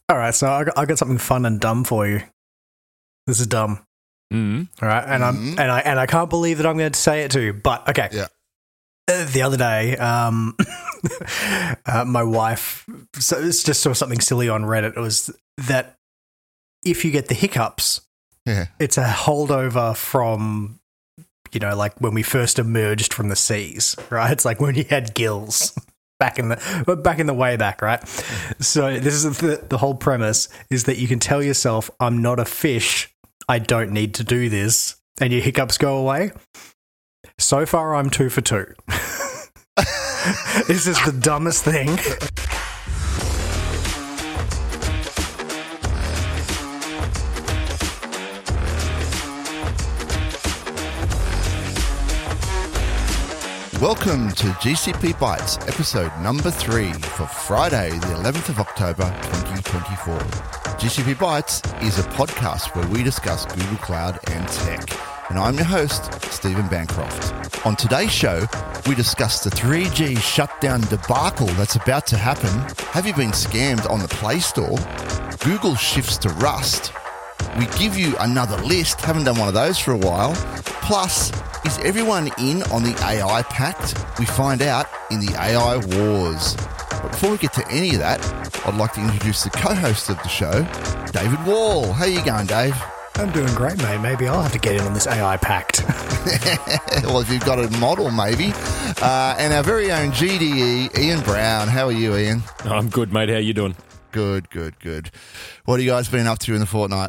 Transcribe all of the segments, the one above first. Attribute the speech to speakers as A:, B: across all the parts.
A: All right, so I got something fun and dumb for you. This is dumb. All right, and I can't believe that I'm going to say it to you, but okay.
B: Yeah.
A: The other day, my wife just saw something silly on Reddit. It was that if you get the hiccups, it's a holdover from, like when we first emerged from the seas, right? It's like when you had gills back in the way back, right? So this is the whole premise is that you can tell yourself, I'm not a fish, I don't need to do this, and your hiccups go away. So far, I'm 2 for 2. This is the dumbest thing.
B: Welcome to GCP Bytes, episode number 3 for Friday, the 11th of October, 2024. GCP Bytes is a podcast where we discuss Google Cloud and tech. And I'm your host, Stephen Bancroft. On today's show, we discuss the 3G shutdown debacle that's about to happen. Have you been scammed on the Play Store? Google shifts to Rust. We give you another list. Haven't done one of those for a while. Plus, is everyone in on the AI Pact? We find out in the AI Wars. But before we get to any of that, I'd like to introduce the co-host of the show, David Wall. How you going, Dave?
A: I'm doing great, mate. Maybe I'll have to get in on this AI Pact.
B: Well, if you've got a model, maybe. And our very own GDE, Ian Brown. How are you, Ian?
C: I'm good, mate. How you doing?
B: Good. What have you guys been up to in the fortnight?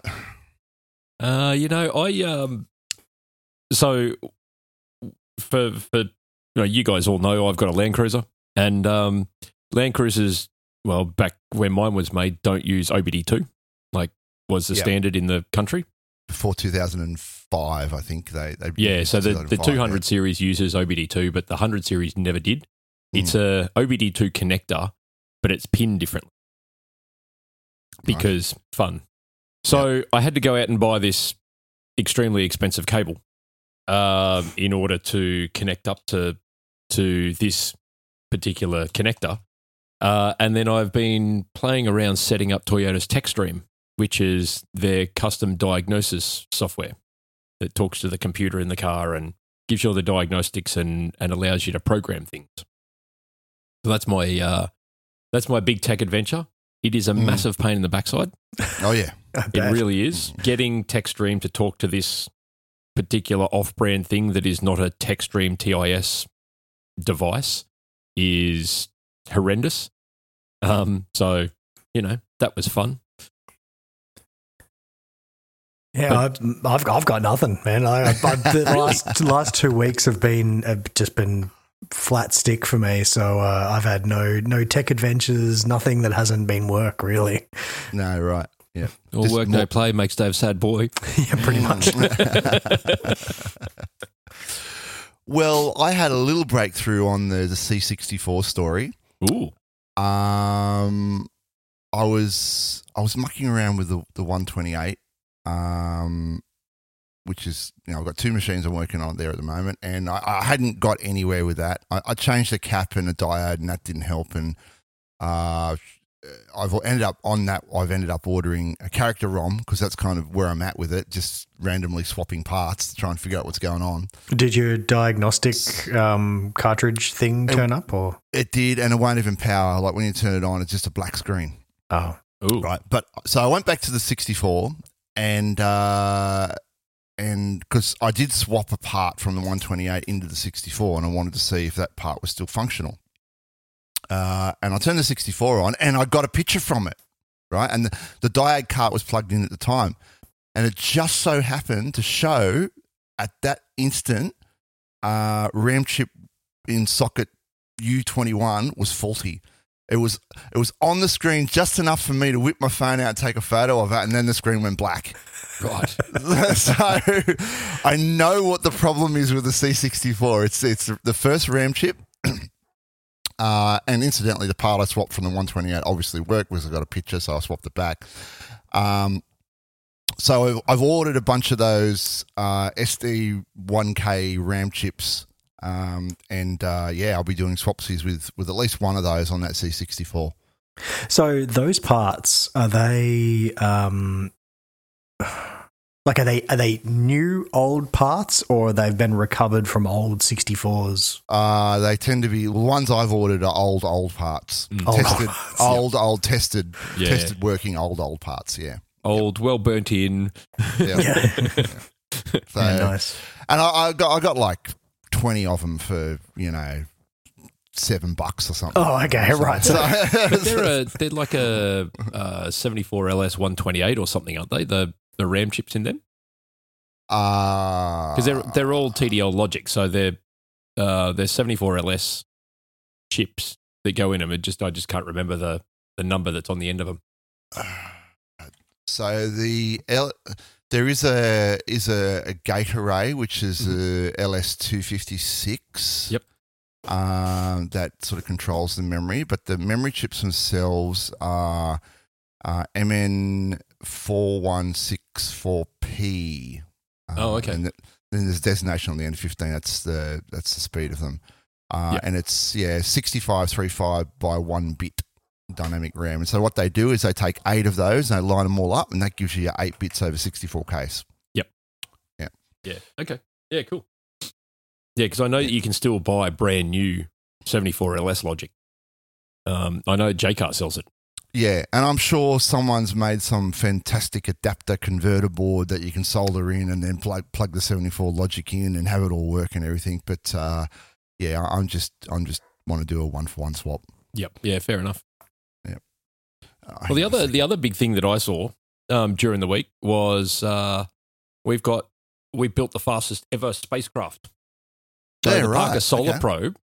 C: So for you guys all know I've got a Land Cruiser, and Land Cruisers, well, back when mine was made, don't use OBD2, like was the standard in the country.
B: Before 2005, I think they
C: so the 200 series uses OBD2, but the 100 series never did. It's a OBD2 connector, but it's pinned differently because fun. So I had to go out and buy this extremely expensive cable in order to connect up to this particular connector. And then I've been playing around setting up Toyota's TechStream, which is their custom diagnosis software that talks to the computer in the car and gives you all the diagnostics and allows you to program things. So that's my big tech adventure. It is a massive pain in the backside.
B: Oh, yeah.
C: It really is. Getting TechStream to talk to this particular off-brand thing that is not a TechStream TIS device is horrendous. So, that was fun.
A: Yeah, I've got nothing, man. The last 2 weeks have just been flat stick for me. So I've had no tech adventures, nothing that hasn't been work really.
B: No, right. Yeah.
C: All work, no play makes Dave sad boy.
A: Yeah, pretty much.
B: Well, I had a little breakthrough on the C64 story.
C: Ooh.
B: I was mucking around with the 128, which is, I've got 2 machines I'm working on there at the moment, and I hadn't got anywhere with that. I changed the cap and a diode, and that didn't help, and I've ended up ordering a character ROM because that's kind of where I'm at with it, just randomly swapping parts to try and figure out what's going on.
A: Did your diagnostic cartridge thing turn up? Or
B: it did, and it won't even power. Like when you turn it on, it's just a black screen.
A: Oh.
C: Ooh.
B: Right. But so I went back to the 64 and because I did swap a part from the 128 into the 64 and I wanted to see if that part was still functional. And I turned the 64 on and I got a picture from it, right? And the diode cart was plugged in at the time. And it just so happened to show at that instant RAM chip in socket U21 was faulty. It was on the screen just enough for me to whip my phone out and take a photo of it, and then the screen went black.
C: Right.
B: So I know what the problem is with the C64. It's the first RAM chip. And incidentally, the part I swapped from the 128 obviously worked because I got a picture, so I swapped it back. So I've ordered a bunch of those SD1K RAM chips. I'll be doing swapsies with at least one of those on that C64.
A: So those parts, are they like are they new old parts, or they've been recovered from old 64s?
B: They tend to be the ones I've ordered are old parts. Tested tested working old parts, yeah.
C: Old, well burnt in.
B: Yeah. So,
A: nice.
B: And I got like 20 of them for, $7 or something.
A: Oh, okay, right.
C: But they're like a 74LS 128 or something, aren't they? The RAM chips in them? Because they're all TDL logic, so they're 74LS chips that go in them. I just can't remember the number that's on the end of them.
B: So there is a gate array, which is a LS256.
C: Yep.
B: That sort of controls the memory, but the memory chips themselves are MN4164P.
C: Oh, okay.
B: And then there's a designation on the end of 15. That's the speed of them. And it's 6535 by 1 bit dynamic RAM. And so what they do is they take 8 of those and they line them all up, and that gives you 8 bits over 64Ks.
C: Yep.
B: Yeah.
C: Yeah. Okay. Yeah. Cool. Yeah, because I know that you can still buy brand new 74LS logic. I know JCart sells it.
B: Yeah, and I'm sure someone's made some fantastic adapter converter board that you can solder in and then plug the 74 logic in and have it all work and everything. But I'm just want to do a 1-for-1 swap.
C: Yep. Yeah. Fair enough.
B: Yep.
C: Well, the other big thing that I saw during the week was we built the fastest ever spacecraft. So the Parker Solar Probe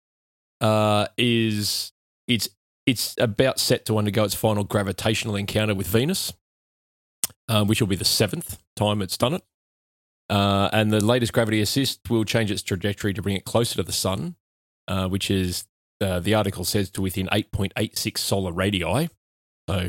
C: it's about set to undergo its final gravitational encounter with Venus, which will be the 7th time it's done it. And the latest gravity assist will change its trajectory to bring it closer to the sun, which is, the article says, to within 8.86 solar radii. So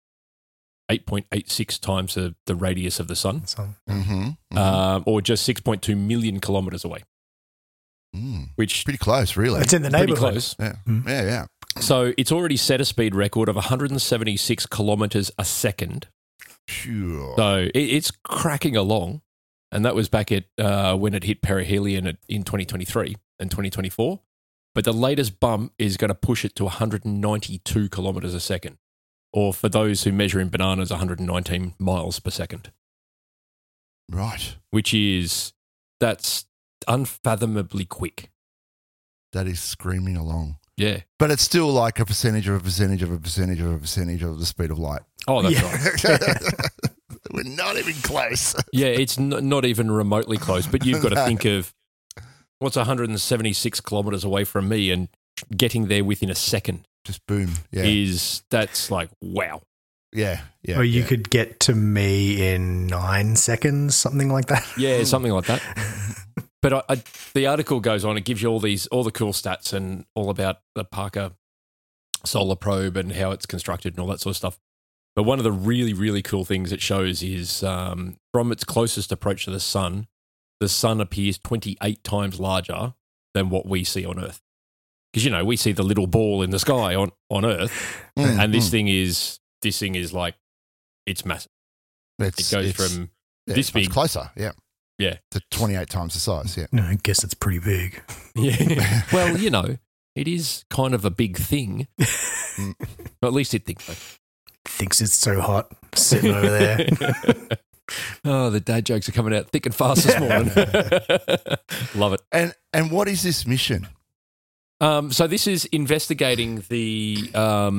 C: 8.86 times the radius of the sun. Or just 6.2 million kilometres away. Which
B: pretty close, really.
A: It's in the neighbourhood.
C: Pretty close.
B: Yeah. Yeah.
C: So it's already set a speed record of 176 kilometres a second.
B: Sure.
C: So it's cracking along, and that was back at when it hit perihelion in 2023 and 2024. But the latest bump is going to push it to 192 kilometres a second, or for those who measure in bananas, 119 miles per second.
B: Right.
C: That's unfathomably quick.
B: That is screaming along.
C: Yeah.
B: But it's still like a percentage of a percentage of a percentage of a percentage of the speed of light.
C: Oh, that's right.
B: We're not even close.
C: Yeah, it's not even remotely close, but you've got to think of what's 176 kilometres away from me, and getting there within a second.
B: Just boom. Yeah.
C: That's like, wow.
B: Yeah.
A: Or you could get to me in 9 seconds, something like that.
C: Yeah, something like that. But the article goes on, it gives you all the cool stats and all about the Parker Solar Probe and how it's constructed and all that sort of stuff. But one of the really, really cool things it shows is from its closest approach to the sun appears 28 times larger than what we see on Earth. Because, we see the little ball in the sky on Earth, and this thing is like, it's massive. It goes from this big.
B: It's closer, yeah.
C: Yeah.
B: To 28 times the size, yeah.
A: No, I guess it's pretty big.
C: Yeah. Well, it is kind of a big thing. But at least it thinks so.
A: Thinks it's so hot sitting over there.
C: Oh, the dad jokes are coming out thick and fast this morning. Love it.
B: And what is this mission?
C: So this is investigating the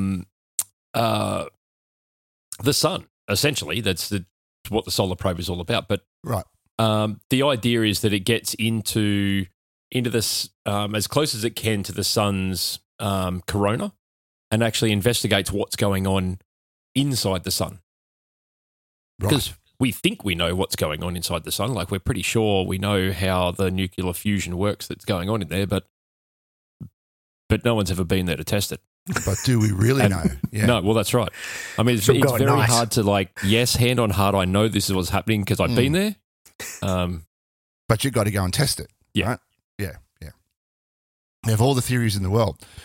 C: sun, essentially. That's what the solar probe is all about. But
B: right.
C: The idea is that it gets into this as close as it can to the sun's corona, and actually investigates what's going on inside the sun. Because we think we know what's going on inside the sun. Like, we're pretty sure we know how the nuclear fusion works that's going on in there, but no one's ever been there to test it.
B: But do we really know? Yeah.
C: No, well, that's right. I mean, it's very hard to hand on heart, I know this is what's happening because I've been there.
B: But you've got to go and test it.
C: Yeah.
B: Right? Yeah. We have all the theories in the world.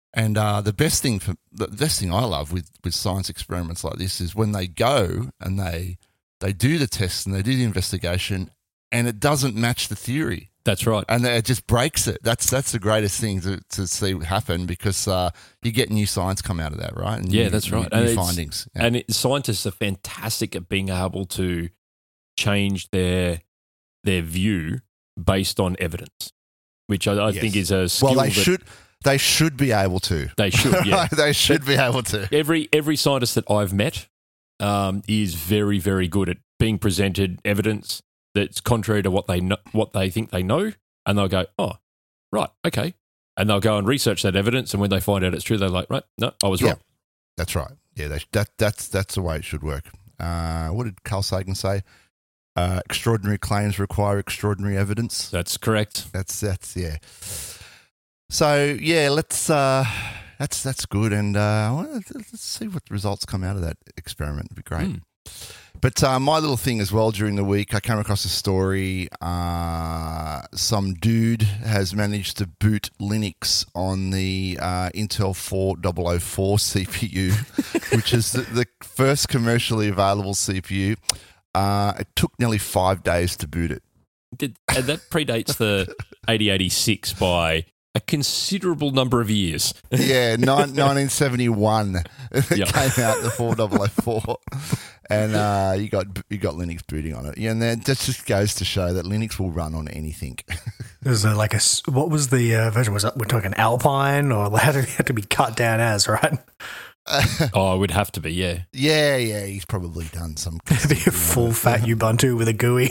B: And the best thing I love with science experiments like this is when they go and they do the tests and they do the investigation, and it doesn't match the theory.
C: That's right.
B: And it just breaks it. That's the greatest thing to see happen, because you get new science come out of that, right? And
C: that's right.
B: New findings. Yeah.
C: And scientists are fantastic at being able to change their view based on evidence, which I think is a skill.
B: Well, they should be able to.
C: They should, yeah.
B: They should be able to.
C: Every scientist that I've met is very, very good at being presented evidence that's contrary to what they think they know, and they'll go, oh, right, okay. And they'll go and research that evidence, and when they find out it's true, they're like, right, no, I was wrong.
B: That's right. Yeah, that's the way it should work. What did Carl Sagan say? Extraordinary claims require extraordinary evidence.
C: That's correct.
B: That's yeah. So yeah, that's good, and let's see what results come out of that experiment. It'd be great. But my little thing as well during the week, I came across a story. Some dude has managed to boot Linux on the Intel 4004 CPU, which is the first commercially available CPU. It took nearly 5 days to boot it.
C: And that predates the 8086 by a considerable number of years.
B: Yeah, 1971 came out, the 4004. And you got Linux booting on it. Yeah, and that just goes to show that Linux will run on anything.
A: There's what was the version? We're talking Alpine, or had to be cut down as, right?
C: Oh, it would have to be, yeah.
B: Yeah, he's probably done some.
A: It'd be a full fat Ubuntu with a GUI.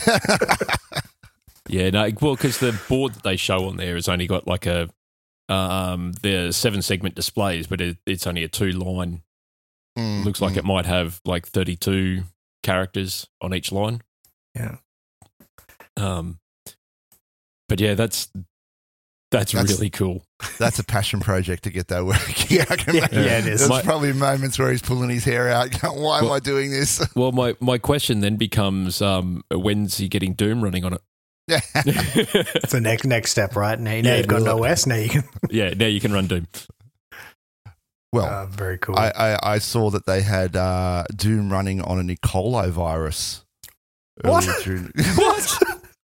C: Yeah, no, well, because the board that they show on there has only got like the 7-segment displays, but it's only a 2-line. Looks like it might have like 32 characters on each line.
A: Yeah.
C: But yeah, that's really cool.
B: That's a passion project to get that working.
A: Yeah, it is.
B: There's probably moments where he's pulling his hair out. Going, why am I doing this?
C: Well, my question then becomes, when's he getting Doom running on it?
A: It's the next step, right? Now you've got an OS. Now you can.
C: Yeah, now you can run Doom.
B: Well,
A: very cool.
B: I saw that they had Doom running on an E. coli virus.
A: What?
B: What?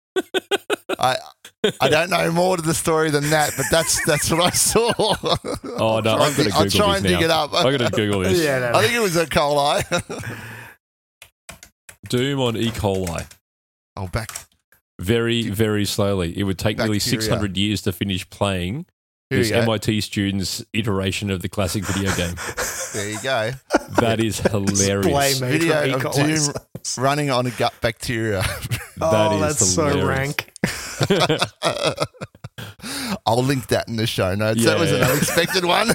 B: I don't know more to the story than that, but that's what I saw.
C: Oh no, I'm going to Google this now.
B: I'll try and dig it up.
C: I'm going to Google this.
B: Yeah, I think it was E. coli.
C: Doom on E. coli.
B: Oh, back.
C: Very, very slowly. It would take nearly 600 years to finish playing this MIT student's iteration of the classic video game.
B: There you go.
C: That is hilarious.
B: Video of Doom running on a gut bacteria.
A: That's hilarious. So rank.
B: I'll link that in the show notes. Yeah. That was an unexpected one.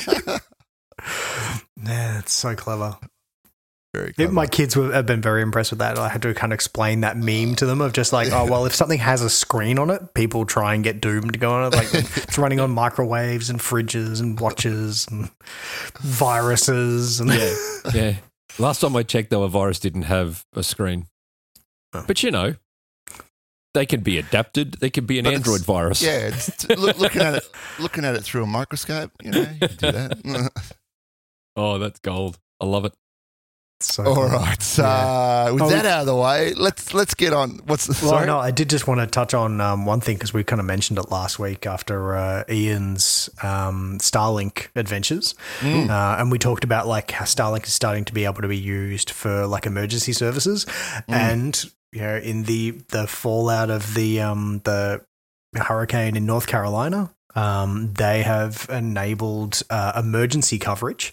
A: Yeah, it's so clever.
B: Very clever.
A: My kids have been very impressed with that. I had to kind of explain that meme to them of just like, oh, well, if something has a screen on it, people try and get Doom to go on it. Like it's running on microwaves and fridges and watches and viruses. And
C: yeah. Last time I checked, though, a virus didn't have a screen. Oh. But, they can be adapted. They can be an Android virus.
B: Yeah, looking at it through a microscope, you can do that.
C: Oh, that's gold. I love it.
A: So
B: all right. With that out of the way, let's get on. Sorry?
A: No, I did just want to touch on one thing because we kind of mentioned it last week after Ian's Starlink adventures, and we talked about like how Starlink is starting to be able to be used for like emergency services, and in the fallout of the hurricane in North Carolina, they have enabled emergency coverage.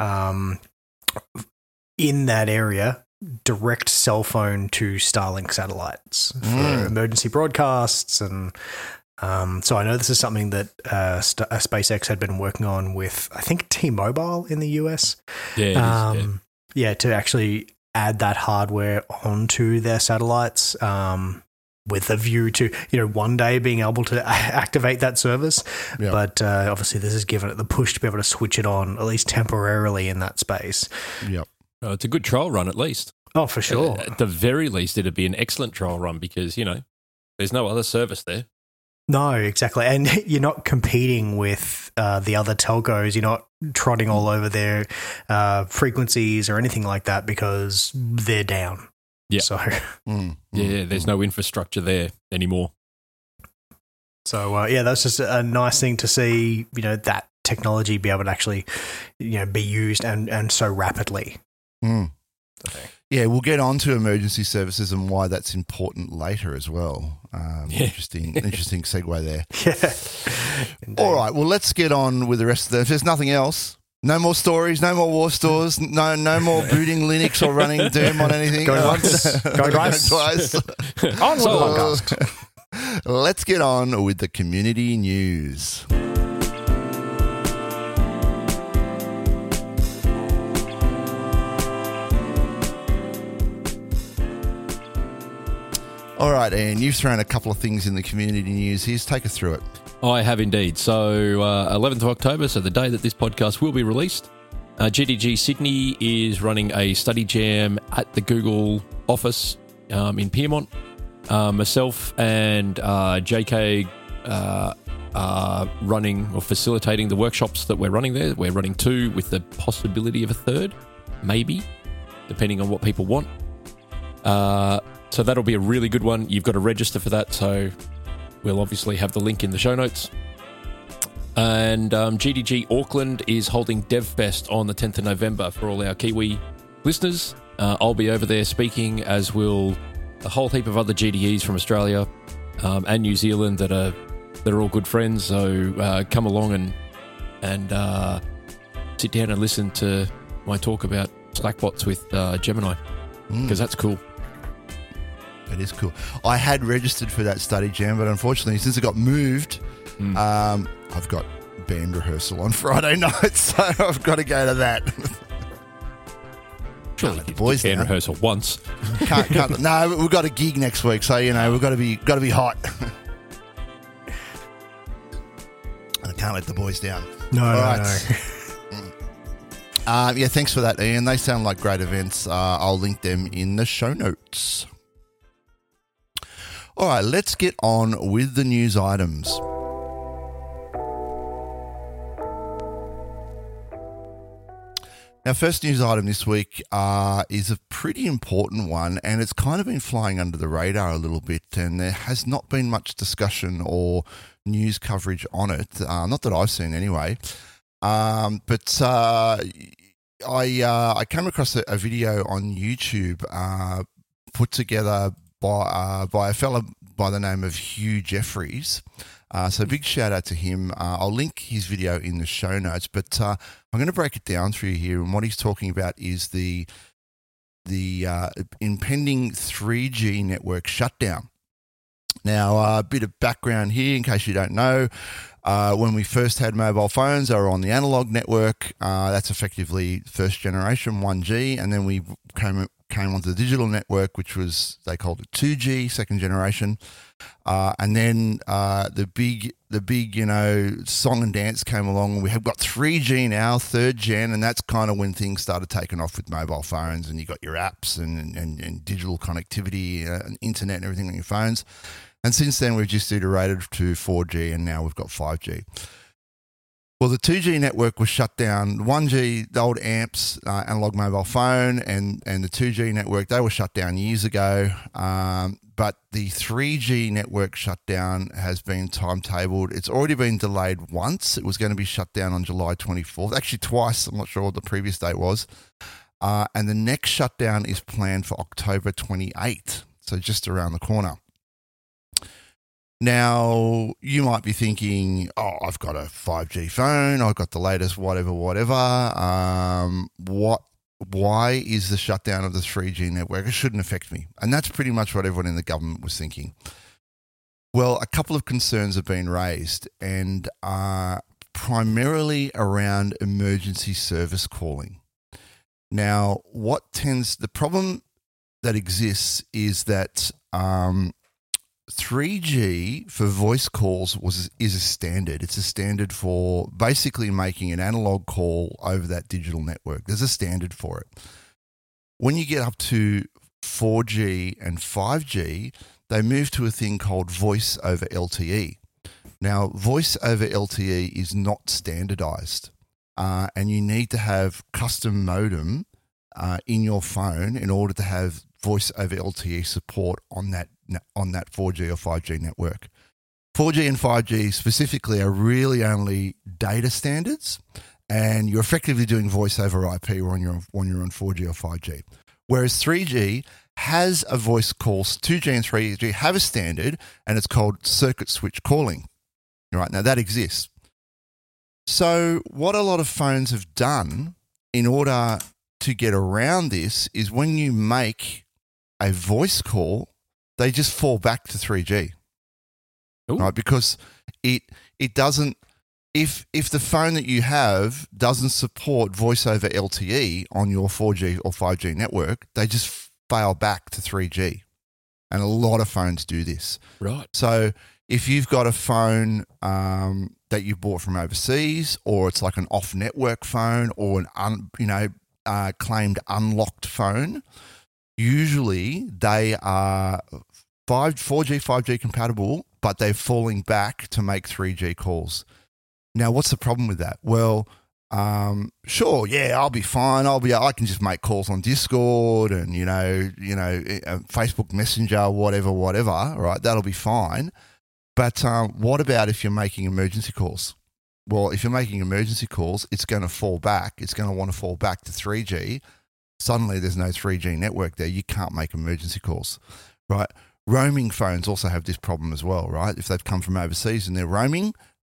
A: In that area, direct cell phone to Starlink satellites for emergency broadcasts. And so I know this is something that SpaceX had been working on with, I think, T-Mobile in the US. Yeah, to actually add that hardware onto their satellites with a view to, one day being able to activate that service. Yep. But obviously this has given it the push to be able to switch it on, at least temporarily in that space.
B: Yep.
C: It's a good trial run, at least.
A: Oh, for sure.
C: At the very least, it'd be an excellent trial run because, there's no other service there.
A: No, exactly. And you're not competing with the other telcos. You're not trotting all over their frequencies or anything like that because they're down.
C: Yeah.
A: So,
C: there's no infrastructure there anymore.
A: So, that's just a nice thing to see, that technology be able to actually, be used and so rapidly.
B: Mm. Yeah, we'll get on to emergency services and why that's important later as well. Interesting segue there.
A: Yeah.
B: All right, well, let's get on with the rest of the... If there's nothing else, no more stories, no more war stores, no more booting Linux or running Doom on anything.
A: Go once, go twice. On with the podcast.
B: Let's get on with the community news. All right, Ian, you've thrown a couple of things in the community news. Here's take us through it.
C: I have indeed. So 11th of October, so the day that this podcast will be released, GDG Sydney is running a study jam at the Google office in Pyrmont. Myself and JK are running or facilitating the workshops that we're running there. We're running 2 with the possibility of a 3rd, maybe, depending on what people want. So that'll be a really good one. You've got to register for that, so we'll obviously have the link in the show notes. And GDG Auckland is holding DevFest on the 10th of November for all our Kiwi listeners. I'll be over there speaking, as will a whole heap of other GDEs from Australia and New Zealand that are all good friends. So come along and sit down and listen to my talk about Slackbots with Gemini, because that's cool.
B: It is cool. I had registered for that study jam, but unfortunately, since it got moved, I've got band rehearsal on Friday night, so I've got to go to that.
C: Surely let the boys band rehearsal once.
B: Can't. No, we've got a gig next week, so we've got to be hot. I can't let the boys down.
A: No,
B: all right.
A: No.
B: Thanks for that, Ian. They sound like great events. I'll link them in the show notes. All right, let's get on with the news items. Our first news item this week is a pretty important one, and it's kind of been flying under the radar a little bit, and there has not been much discussion or news coverage on it, not that I've seen anyway. But I came across a video on YouTube put together by a fella by the name of Hugh Jeffries. So big shout out to him. I'll link his video in the show notes, but I'm going to break it down for you here. And what he's talking about is the impending 3G network shutdown. Now, a bit of background here in case you don't know. When we first had mobile phones, they were on the analog network. That's effectively first generation, 1G, and then we came onto the digital network, which was, they called it 2G, second generation. And then the big song and dance came along, and we have got 3G now, third gen, and that's kind of when things started taking off with mobile phones, and you got your apps and digital connectivity and internet and everything on your phones. And since then, we've just iterated to 4G, and now we've got 5G. Well, the 2G network was shut down. 1G, the old AMPS, analog mobile phone, and the 2G network, they were shut down years ago. But the 3G network shutdown has been timetabled. It's already been delayed once. It was going to be shut down on July 24th. Actually, twice. I'm not sure what the previous date was. And the next shutdown is planned for October 28th, so just around the corner. Now, you might be thinking, I've got a 5G phone, I've got the latest whatever. Why is the shutdown of the 3G network? It shouldn't affect me. And that's pretty much what everyone in the government was thinking. Well, a couple of concerns have been raised, and primarily around emergency service calling. Now, the problem that exists is that 3G for voice calls is a standard. It's a standard for basically making an analog call over that digital network. There's a standard for it. When you get up to 4G and 5G, they move to a thing called voice over LTE. Now, voice over LTE is not standardized, and you need to have custom modem in your phone in order to have voice over LTE support on that 4G or 5G network. 4G and 5G specifically are really only data standards, and you're effectively doing voice over IP when you're on 4G or 5G. Whereas 3G has a voice calls, 2G and 3G have a standard, and it's called circuit switch calling. Right, now that exists. So what a lot of phones have done in order to get around this is when you make a voice call, they just fall back to 3G. Ooh. Right? Because it doesn't, if the phone that you have doesn't support voice over LTE on your 4G or 5G network, they just fail back to 3G. And a lot of phones do this.
C: Right.
B: So if you've got a phone that you bought from overseas, or it's like an off-network phone, or an claimed unlocked phone, usually they are 4G, 5G compatible, but they're falling back to make 3G calls. Now, what's the problem with that? Well, sure, yeah, I'll be fine. I can just make calls on Discord and Facebook Messenger, whatever. Right, that'll be fine. But what about if you're making emergency calls? Well, if you're making emergency calls, it's going to fall back. It's going to want to fall back to 3G. Suddenly, there's no 3G network there. You can't make emergency calls, right? Roaming phones also have this problem as well, right? If they've come from overseas and they're roaming,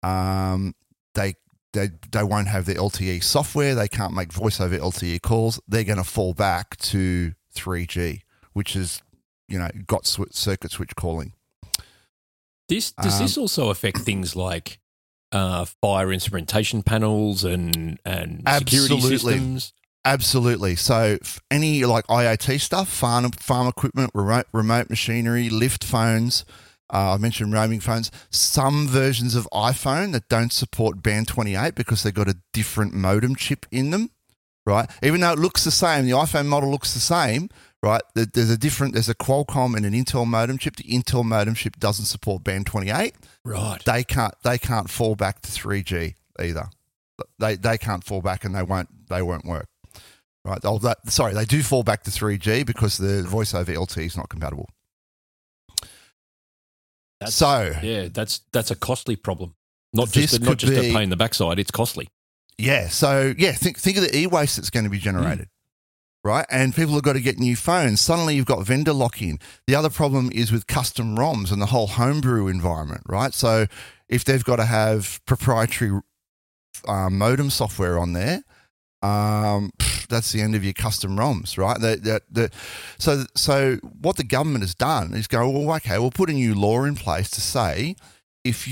B: they won't have the LTE software. They can't make voice over LTE calls. They're going to fall back to 3G, which is, got circuit switch calling.
C: Does this also affect things like fire instrumentation panels and security systems?
B: Absolutely. So any like IoT stuff, farm equipment, remote machinery, lift phones, I mentioned roaming phones, some versions of iPhone that don't support band 28 because they've got a different modem chip in them, right? Even though it looks the same, the iPhone model looks the same, right? There's a Qualcomm and an Intel modem chip. The Intel modem chip doesn't support band 28.
C: Right.
B: They can't fall back to 3G either. They can't fall back and they won't work. Right. They do fall back to 3G because the voice over LTE is not compatible.
C: That's a costly problem. Not just a pain in the backside, it's costly.
B: Yeah. So think of the e-waste that's going to be generated. Right. And people have got to get new phones. Suddenly you've got vendor lock-in. The other problem is with custom ROMs and the whole homebrew environment, right? So if they've got to have proprietary modem software on there, that's the end of your custom ROMs, right? So what the government has done is go, well, okay, we'll put a new law in place to say if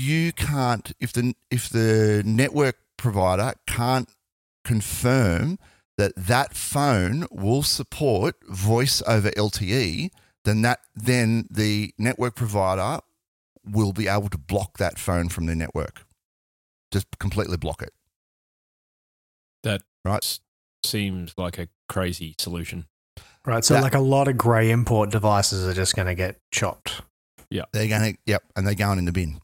B: the network provider can't confirm that phone will support voice over LTE, then the network provider will be able to block that phone from their network. Just completely block it.
C: That
B: right
C: seems like a crazy solution.
A: Right, so like a lot of grey import devices are just going to get chopped.
C: Yeah,
B: and they're going in the bin.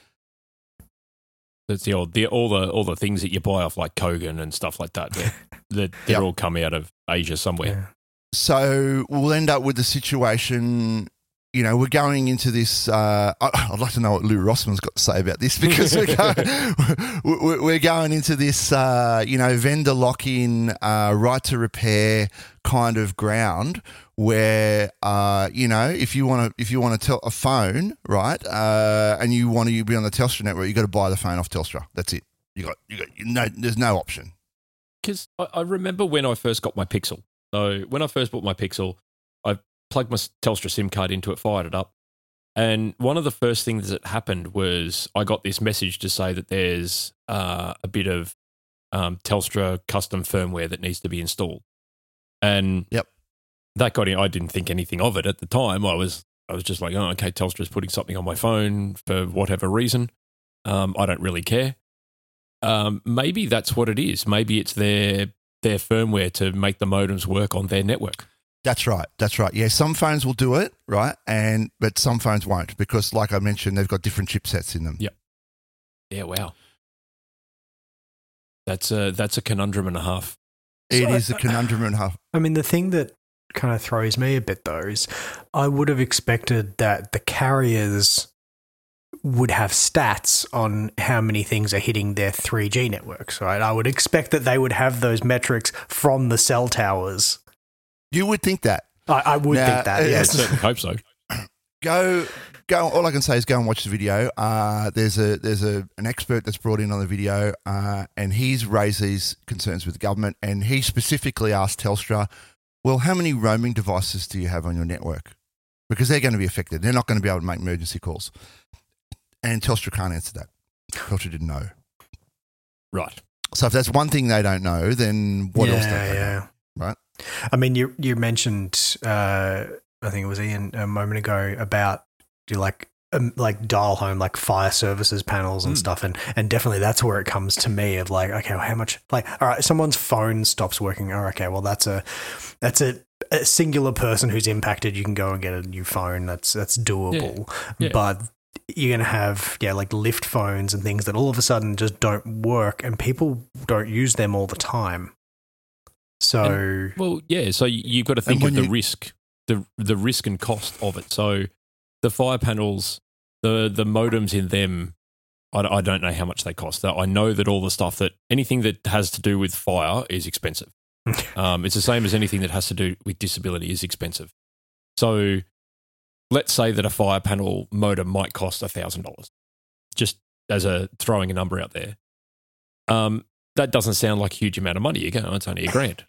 C: That's all the things that you buy off like Kogan and stuff like that. They're all come out of Asia somewhere.
A: Yeah.
B: So we'll end up with the situation. We're going into this. I'd like to know what Lou Rossman's got to say about this because we're going into this, vendor lock-in, right to repair kind of ground where, if you want to tell a phone, right, and you want to be on the Telstra network, you got to buy the phone off Telstra. That's it. There's no option.
C: Because I remember when I first got my Pixel. So when I first bought my Pixel, I plugged my Telstra SIM card into it, fired it up. And one of the first things that happened was I got this message to say that there's a bit of Telstra custom firmware that needs to be installed. And that got in. I didn't think anything of it at the time. I was just like, oh, okay, Telstra's putting something on my phone for whatever reason. I don't really care. Maybe that's what it is. Maybe it's their firmware to make the modems work on their network.
B: That's right. Yeah, some phones will do it, right? But some phones won't because, like I mentioned, they've got different chipsets in them.
C: Yep. Yeah, wow. That's a conundrum and a half.
B: It is a conundrum and a half.
A: I mean, the thing that kind of throws me a bit, though, is I would have expected that the carriers would have stats on how many things are hitting their 3G networks, right? I would expect that they would have those metrics from the cell towers.
B: You would think that.
A: I would think that, yes.
C: I certainly hope so.
B: Go. All I can say is go and watch the video. There's an expert that's brought in on the video, and he's raised these concerns with the government, and he specifically asked Telstra, well, how many roaming devices do you have on your network? Because they're going to be affected. They're not going to be able to make emergency calls. And Telstra can't answer that. Telstra didn't know.
C: Right.
B: So if that's one thing they don't know, then what else don't they know? Right?
A: I mean, you mentioned, I think it was Ian a moment ago, about like dial home, like fire services panels and stuff. And definitely that's where it comes to me of like, okay, well, how much, like, all right, someone's phone stops working. Oh, okay, well, that's a singular person who's impacted. You can go and get a new phone. That's doable.
C: Yeah.
A: But you're going to have, like lift phones and things that all of a sudden just don't work, and people don't use them all the time. So,
C: so you've got to think of the risk, the risk and cost of it. So the fire panels, the modems in them, I don't know how much they cost. I know that all the stuff anything that has to do with fire is expensive. It's the same as anything that has to do with disability is expensive. So let's say that a fire panel modem might cost $1,000, just as throwing a number out there. That doesn't sound like a huge amount of money. You go, it's only $1,000.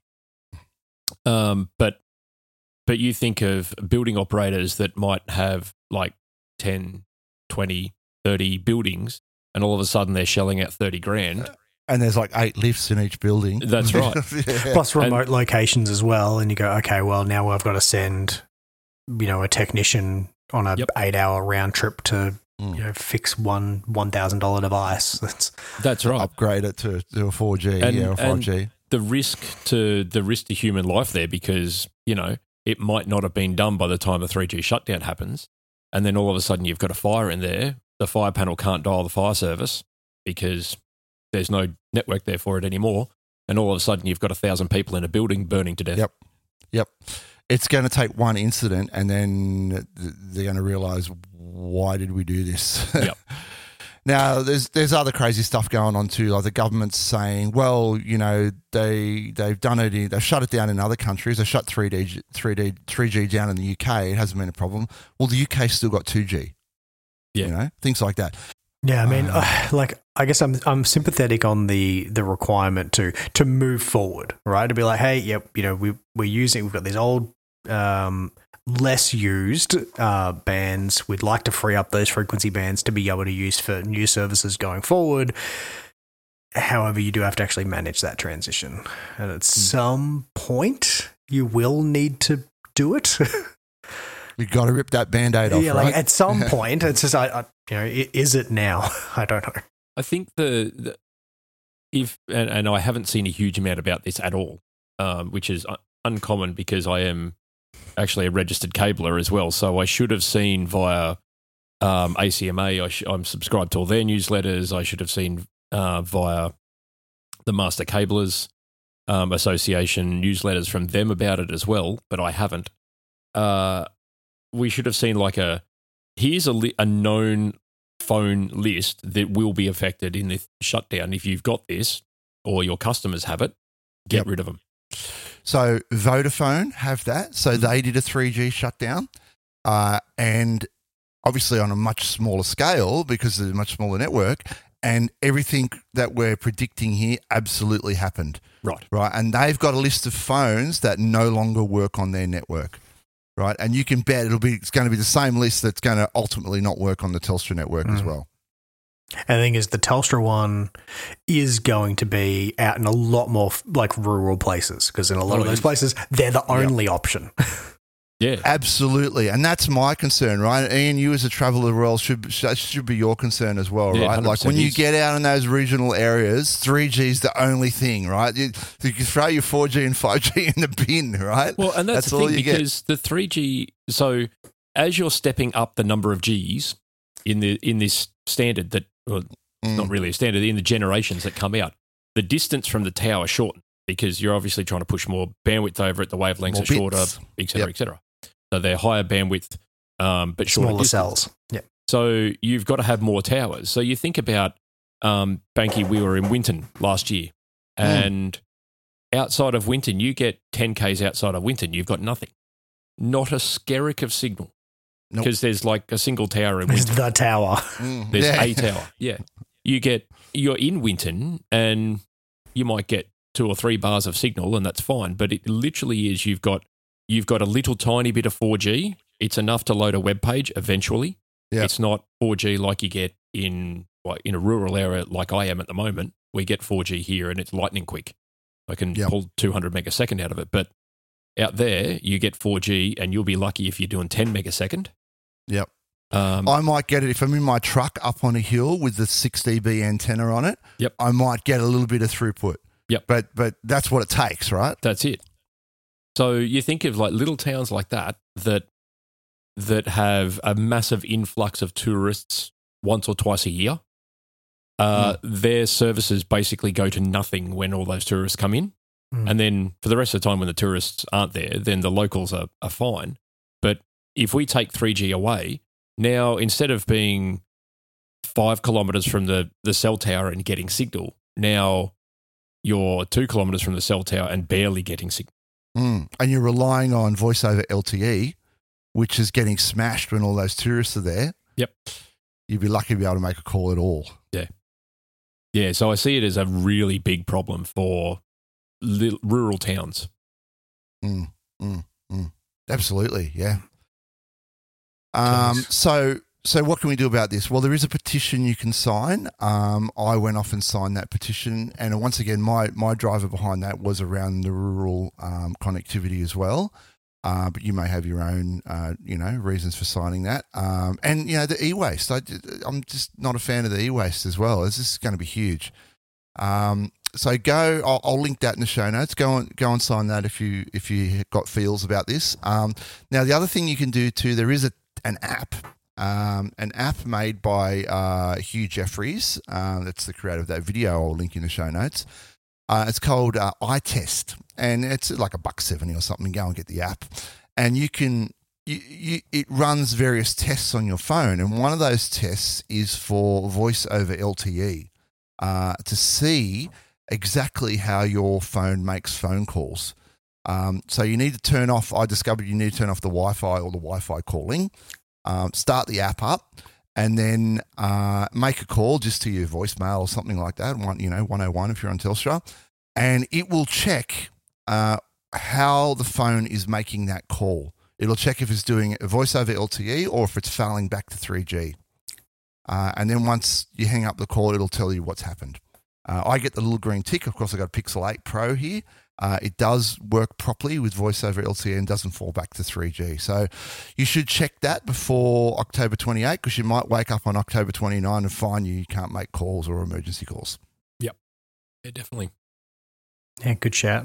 C: But you think of building operators that might have like 10, 20, 30 buildings, and all of a sudden they're shelling out $30,000.
B: And there's like 8 lifts in each building.
C: That's right.
A: Plus remote locations as well. And you go, okay, well, now I've got to send, a technician on a 8-hour round trip to fix one $1,000 device.
C: That's right.
B: Upgrade it to a 4G or 5G.
C: And the risk to human life there, because it might not have been done by the time the 3G shutdown happens, and then all of a sudden you've got a fire in there. The fire panel can't dial the fire service because there's no network there for it anymore, and all of a sudden you've got 1,000 people in a building burning to death.
B: Yep. It's going to take one incident, and then they're going to realise, why did we do this?
C: Yep.
B: Now, there's other crazy stuff going on too. Like the government's saying, well, they've done it. They've shut it down in other countries. They shut 3G down in the UK. It hasn't been a problem. Well, the UK's still got 2G.
C: Yeah,
B: things like that.
A: Yeah, I mean, I guess I'm sympathetic on the requirement to move forward, right? To be like, hey, yep, we've got these old, less used bands. We'd like to free up those frequency bands to be able to use for new services going forward. However, you do have to actually manage that transition, and at some point, you will need to do it.
B: You've got to rip that Band-Aid off,
A: yeah,
B: right?
A: Like at some point, it's just, is it now? I don't know.
C: I think and I haven't seen a huge amount about this at all, which is uncommon because I am actually a registered cabler as well. So I should have seen via ACMA. I'm subscribed to all their newsletters. I should have seen via the Master Cablers Association newsletters from them about it as well, but I haven't. We should have seen here's a known phone list that will be affected in the shutdown. If you've got this or your customers have it, get rid of them.
B: So Vodafone have that. So they did a 3G shutdown, and obviously on a much smaller scale because of a much smaller network, and everything that we're predicting here absolutely happened.
C: Right.
B: And they've got a list of phones that no longer work on their network. Right, and you can bet it's going to be the same list that's going to ultimately not work on the Telstra network as well.
A: And the thing is, the Telstra one is going to be out in a lot more like rural places, because in a lot of those places, they're the only option.
C: Yeah,
B: absolutely, and that's my concern, right? Ian, you as a traveller of the world should be your concern as well, right? Like when you get out in those regional areas, 3G is the only thing, right? You can throw your 4G and 5G in the bin, right?
C: Well, and that's the thing, because the 3G. So as you're stepping up the number of Gs in this standard that It's not really a standard. In the generations that come out, the distance from the tower shortened because you're obviously trying to push more bandwidth over it. The wavelengths
B: More
C: are shorter,
B: bits.
C: et cetera, et cetera. So they're higher bandwidth, but shorter
A: Smaller
C: distance.
A: cells. Yeah.
C: So you've got to have more towers. So you think about, Banky, we were in Winton last year, and outside of Winton, you get 10 Ks outside of Winton, you've got nothing. Not a skerrick of signal.
B: Nope.
C: Because there's like a single tower in
A: There's
C: Winton.
A: the tower.
C: There's a tower. Yeah. You're in Winton and you might get 2 or 3 bars of signal and that's fine. But it literally is you've got a little tiny bit of 4G. It's enough to load a web page eventually.
B: Yeah.
C: It's not 4G like you get in a rural area like I am at the moment. We get 4G here and it's lightning quick. I can pull 200 megasecond out of it. But out there, you get 4G and you'll be lucky if you're doing 10 megasecond.
B: Yep.
C: I
B: might get it if I'm in my truck up on a hill with the 6 dB antenna on it.
C: Yep.
B: I might get a little bit of throughput.
C: Yep.
B: But that's what it takes, right?
C: That's it. So you think of like little towns like that have a massive influx of tourists once or twice a year. Their services basically go to nothing when all those tourists come in. And then for the rest of the time when the tourists aren't there, then the locals are fine. But if we take 3G away, now instead of being 5 kilometres from the cell tower and getting signal, now you're 2 kilometres from the cell tower and barely getting signal.
B: And you're relying on voice over LTE, which is getting smashed when all those tourists are there.
C: Yep.
B: You'd be lucky to be able to make a call at all.
C: Yeah. Yeah, so I see it as a really big problem for rural towns.
B: Absolutely, yeah. So what can we do about this? Well, there is a petition you can sign. I went off and signed that petition, and once again, my driver behind that was around the rural connectivity as well. But you may have your own, reasons for signing that. And the e-waste. I'm just not a fan of the e-waste as well. This is going to be huge. So I'll link that in the show notes. Go and sign that if you got feels about this. Now the other thing you can do too, there is an app made by Hugh Jeffries. That's the creator of that video. I'll link in the show notes. It's called iTest, and it's like $1.70 or something. Go and get the app, and you can. It runs various tests on your phone, and one of those tests is for voice over LTE to see exactly how your phone makes phone calls. So you need to turn off. I discovered you need to turn off the Wi-Fi or the Wi-Fi calling. Start the app up, and then make a call just to your voicemail or something like that. 101 if you're on Telstra, and it will check how the phone is making that call. It'll check if it's doing a voice over LTE or if it's failing back to 3G. And then once you hang up the call, it'll tell you what's happened. I get the little green tick. Of course, I've got a Pixel 8 Pro here. It does work properly with voice over LTE and doesn't fall back to 3G. So you should check that before October 28 because you might wake up on October 29 and find you can't make calls or emergency calls.
C: Yep. Yeah, definitely.
A: Yeah, good shout.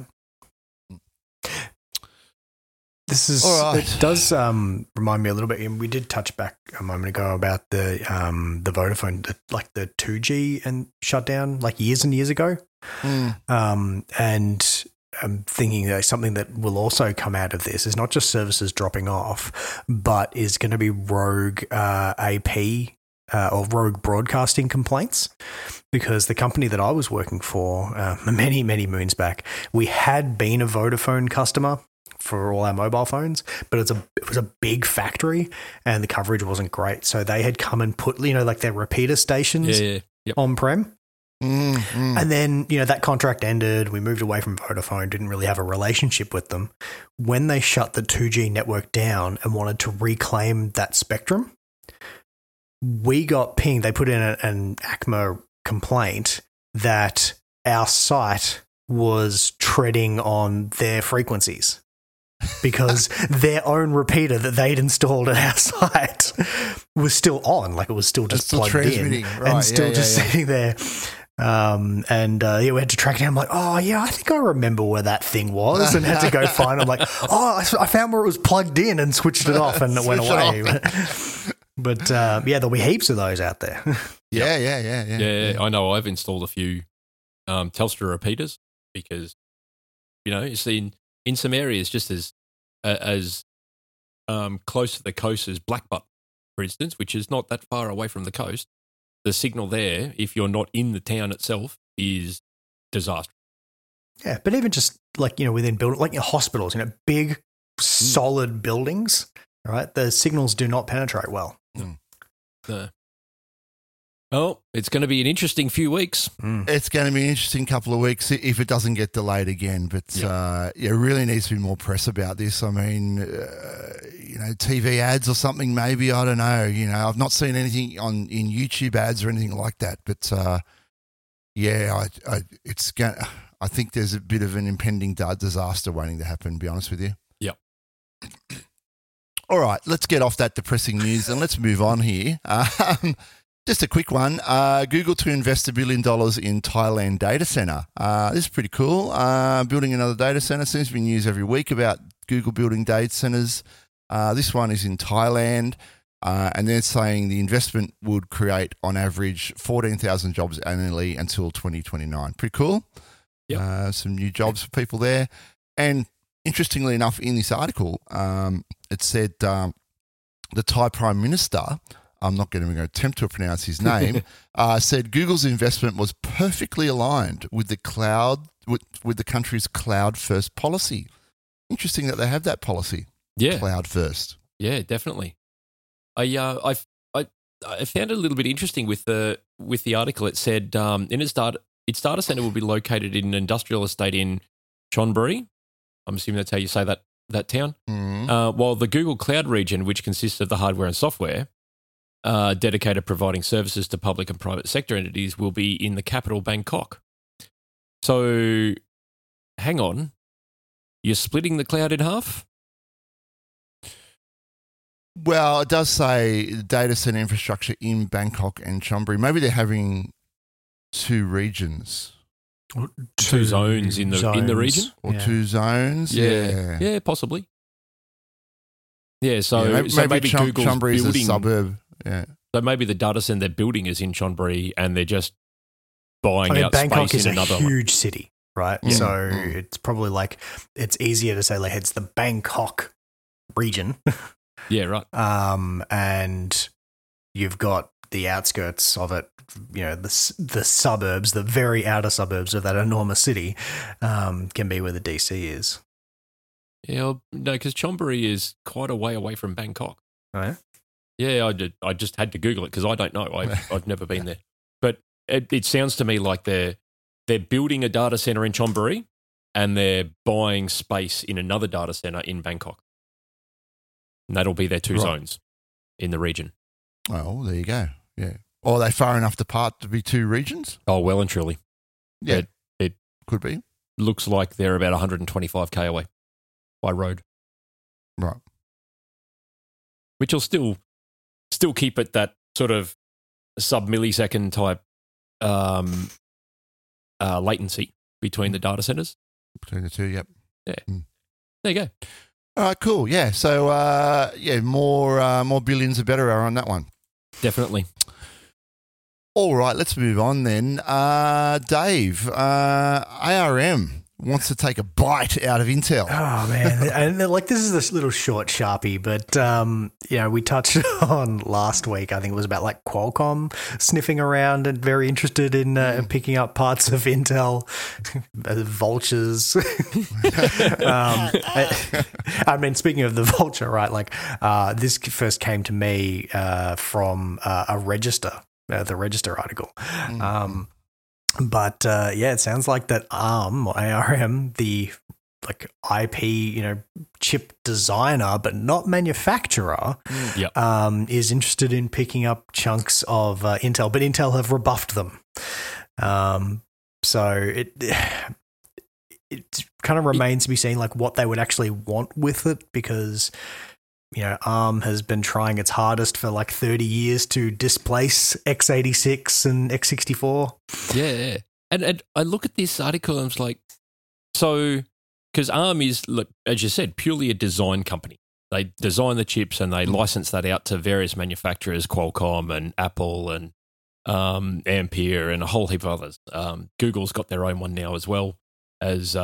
A: This is
B: All right.
A: It does remind me a little bit. And we did touch back a moment ago about the Vodafone, the 2G and shutdown like years and years ago. And I'm thinking that something that will also come out of this is not just services dropping off, but is going to be rogue AP or rogue broadcasting complaints. Because the company that I was working for many, many moons back, we had been a Vodafone customer for all our mobile phones, but it was a big factory and the coverage wasn't great. So they had come and put, like their repeater stations on-prem. And then, that contract ended. We moved away from Vodafone, didn't really have a relationship with them. When they shut the 2G network down and wanted to reclaim that spectrum, we got pinged. They put in an ACMA complaint that our site was treading on their frequencies because their own repeater that they'd installed at our site was still on, like it was still just plugged in and still sitting there. We had to track it down. I'm like, I think I remember where that thing was, and had to go find. I'm like, I found where it was plugged in and switched it off, and it went away. But there'll be heaps of those out there.
C: Yeah, I know. I've installed a few Telstra repeaters because, it's in some areas just as close to the coast as Blackbutt, for instance, which is not that far away from the coast. The signal there, if you're not in the town itself, is disastrous.
A: Yeah, but even just within buildings, like hospitals, big, solid buildings, right? The signals do not penetrate well.
C: No. Oh, it's going to be an interesting few weeks.
B: It's going to be an interesting couple of weeks if it doesn't get delayed again. But it really needs to be more press about this. I mean, TV ads or something maybe. I don't know. I've not seen anything in YouTube ads or anything like that. But I think there's a bit of an impending disaster waiting to happen. To be honest with you.
C: Yep.
B: All right, let's get off that depressing news and let's move on here. Just a quick one. Google to invest $1 billion in Thailand data center. This is pretty cool. Building another data center. Seems to be news every week about Google building data centers. This one is in Thailand. And they're saying the investment would create, on average, 14,000 jobs annually until 2029. Pretty cool.
C: Yep.
B: Some new jobs for people there. And interestingly enough, in this article, it said the Thai Prime Minister, I'm not going to attempt to pronounce his name, said Google's investment was perfectly aligned with the cloud, with the country's cloud first policy. Interesting that they have that policy.
C: Yeah.
B: Cloud first.
C: Yeah, definitely. I found it a little bit interesting with the article. It said its data center will be located in an industrial estate in Chonburi. I'm assuming that's how you say that town.
B: Mm-hmm.
C: While the Google Cloud region, which consists of the hardware and software, dedicated providing services to public and private sector entities, will be in the capital, Bangkok. So, hang on. You're splitting the cloud in half?
B: Well, it does say data center infrastructure in Bangkok and Chonburi. Maybe they're having two regions.
C: Two zones in the region?
B: Or two zones?
C: Yeah, possibly. Yeah, so maybe Google's
B: Chonburi is
C: building,
B: a suburb. Yeah.
C: So maybe the data center they're building is in Chonburi and they're just buying out
A: Bangkok
C: space in another
A: is a huge city, right?
C: Yeah.
A: So it's probably it's easier to say it's the Bangkok region.
C: Yeah, right.
A: And you've got the outskirts of it, the suburbs, the very outer suburbs of that enormous city, can be where the DC is.
C: Yeah, no, because Chonburi is quite a way away from Bangkok.
A: Oh, yeah?
C: Yeah, I just had to Google it because I don't know. I've never been there. But it sounds to me like they're building a data center in Chonburi and they're buying space in another data center in Bangkok. And that'll be their two zones in the region.
B: Oh, there you go. Yeah. Or are they far enough apart to be two regions?
C: Oh, well and truly.
B: Yeah. It could be.
C: Looks like they're about 125k away by road.
B: Right.
C: Which will still keep it that sort of sub-millisecond type latency between the data centers.
B: Between the two, yep.
C: Yeah. There you go.
B: All right, cool. Yeah. So, more billions are better on that one.
C: Definitely.
B: All right, let's move on then. Dave, ARM wants to take a bite out of Intel.
A: Oh, man. And this is this little short Sharpie, but, we touched on last week, I think it was about Qualcomm sniffing around and very interested in picking up parts of Intel, vultures. I mean, speaking of the vulture, right, this first came to me from a Register, the Register article. But it sounds like that ARM or ARM, the IP, chip designer but not manufacturer, is interested in picking up chunks of Intel, but Intel have rebuffed them. So it kind of remains to be seen what they would actually want with it, because ARM has been trying its hardest for 30 years to displace x86 and x64.
C: Yeah. And I look at this article and it's because ARM is, as you said, purely a design company. They design the chips and they license that out to various manufacturers, Qualcomm and Apple and Ampere and a whole heap of others. Google's got their own one now as well, as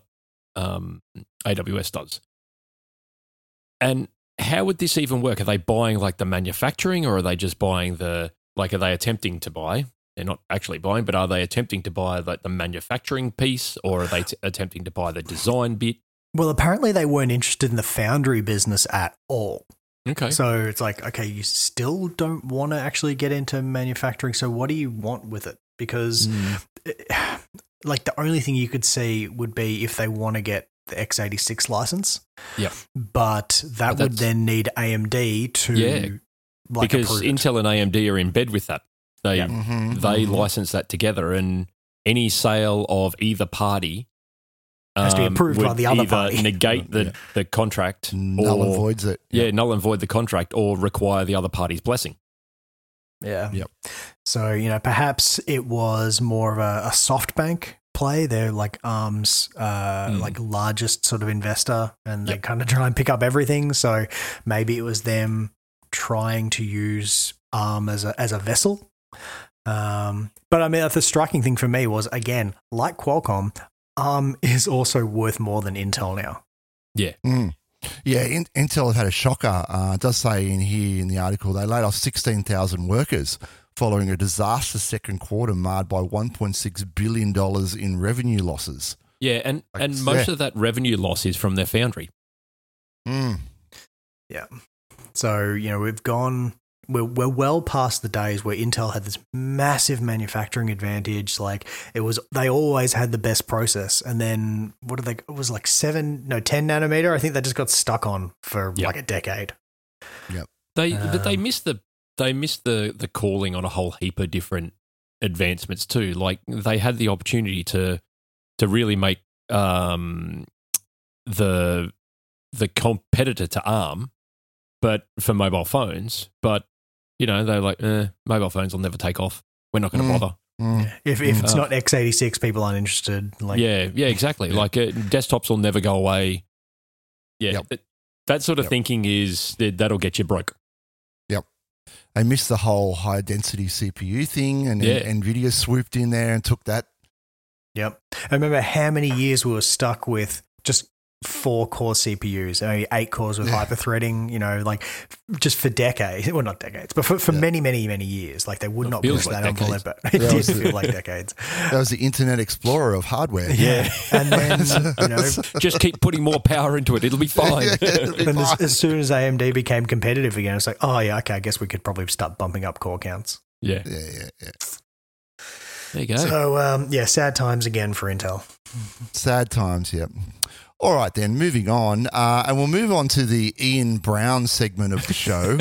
C: AWS does. And how would this even work? Are they buying like the manufacturing, or are they just buying are they attempting to buy? They're not actually buying, but are they attempting to buy like the manufacturing piece, or are they attempting to buy the design bit?
A: Well, apparently they weren't interested in the foundry business at all.
C: Okay.
A: So it's like, okay, you still don't want to actually get into manufacturing. So what do you want with it? Because like the only thing you could see would be if they want to get the x86 license.
C: Yeah.
A: But that would then need AMD to
C: because Intel and AMD are in bed with that. They license that together, and any sale of either party
A: has to be approved by the other party.
C: Negate the contract,
B: null and voids it.
C: Yeah, null and void the contract, or require the other party's blessing.
A: Yeah.
B: Yep.
A: So, perhaps it was more of a SoftBank play. They're like ARM's like largest sort of investor, and they kind of try and pick up everything. So maybe it was them trying to use ARM as a vessel. But I mean, the striking thing for me was, again, like Qualcomm, ARM is also worth more than Intel now.
C: Yeah.
B: Yeah, Intel have had a shocker. It does say in here in the article they laid off 16,000 workers following a disastrous second quarter marred by $1.6 billion in revenue losses.
C: Yeah, and most of that revenue loss is from their foundry.
A: Yeah. So, we're well past the days where Intel had this massive manufacturing advantage. Like they always had the best process. And then it was like 10 nanometer. I think they just got stuck on for like a decade.
B: Yep.
C: They missed the calling on a whole heap of different advancements too. Like they had the opportunity to really make the competitor to ARM, but for mobile phones, but they're like, mobile phones will never take off. We're not going to bother.
A: If it's not x86, people aren't interested. Like,
C: yeah, exactly. Like desktops will never go away. Yeah, that sort of thinking that'll get you broke.
B: Yep. They missed the whole high density CPU thing, and NVIDIA swooped in there and took that. Yep.
A: I remember how many years we were stuck with just 4-core CPUs, only 8 cores with hyper-threading, like just for decades. Well, not decades, but for many, many, many years. Like they would not push that envelope. It did feel like decades.
B: That was the Internet Explorer of hardware.
A: Yeah. And then,
C: just keep putting more power into it. It'll be fine.
A: Then as soon as AMD became competitive again, it's like, oh, yeah, okay, I guess we could probably start bumping up core counts.
C: Yeah.
B: Yeah.
C: There you go.
A: So, sad times again for Intel.
B: Sad times, yep. All right, then, moving on. And we'll move on to the Ian Brown segment of the show.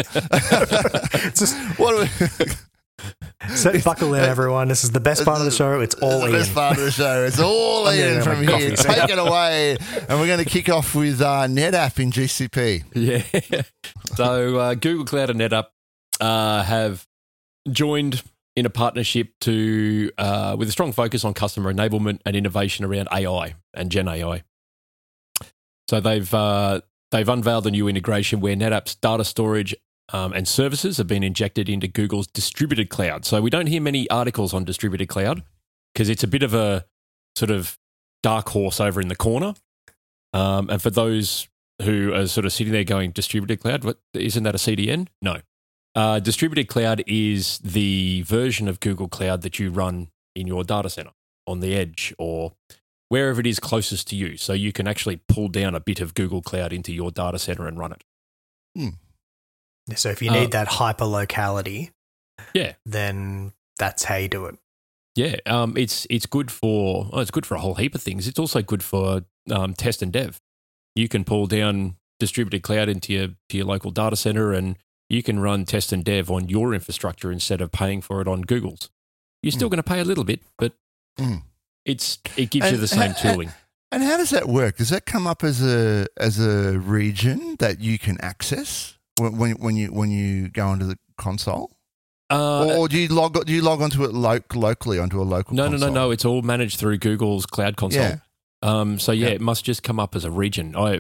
A: So buckle in, everyone. This is the best part of the show. It's all Ian.
B: The best part of the show. It's all Ian from here. Take it away. And we're going to kick off with NetApp in GCP.
C: Yeah. So Google Cloud and NetApp have joined in a partnership with a strong focus on customer enablement and innovation around AI and Gen AI. So they've unveiled a new integration where NetApp's data storage and services have been injected into Google's distributed cloud. So we don't hear many articles on distributed cloud because it's a bit of a sort of dark horse over in the corner. And for those who are sort of sitting there going, distributed cloud, isn't that a CDN? No. Distributed cloud is the version of Google Cloud that you run in your data center on the edge or wherever it is closest to you. So you can actually pull down a bit of Google Cloud into your data center and run it.
A: So if you need that hyper locality, then that's how you do it.
C: Yeah, it's good for a whole heap of things. It's also good for test and dev. You can pull down distributed cloud into your local data center, and you can run test and dev on your infrastructure instead of paying for it on Google's. You're still going to pay a little bit, but it gives you the same tooling.
B: And how does that work? Does that come up as a region that you can access when you go onto the console? Or do you log onto it locally onto a local console?
C: No. It's all managed through Google's Cloud Console.
B: Yeah.
C: It must just come up as a region. I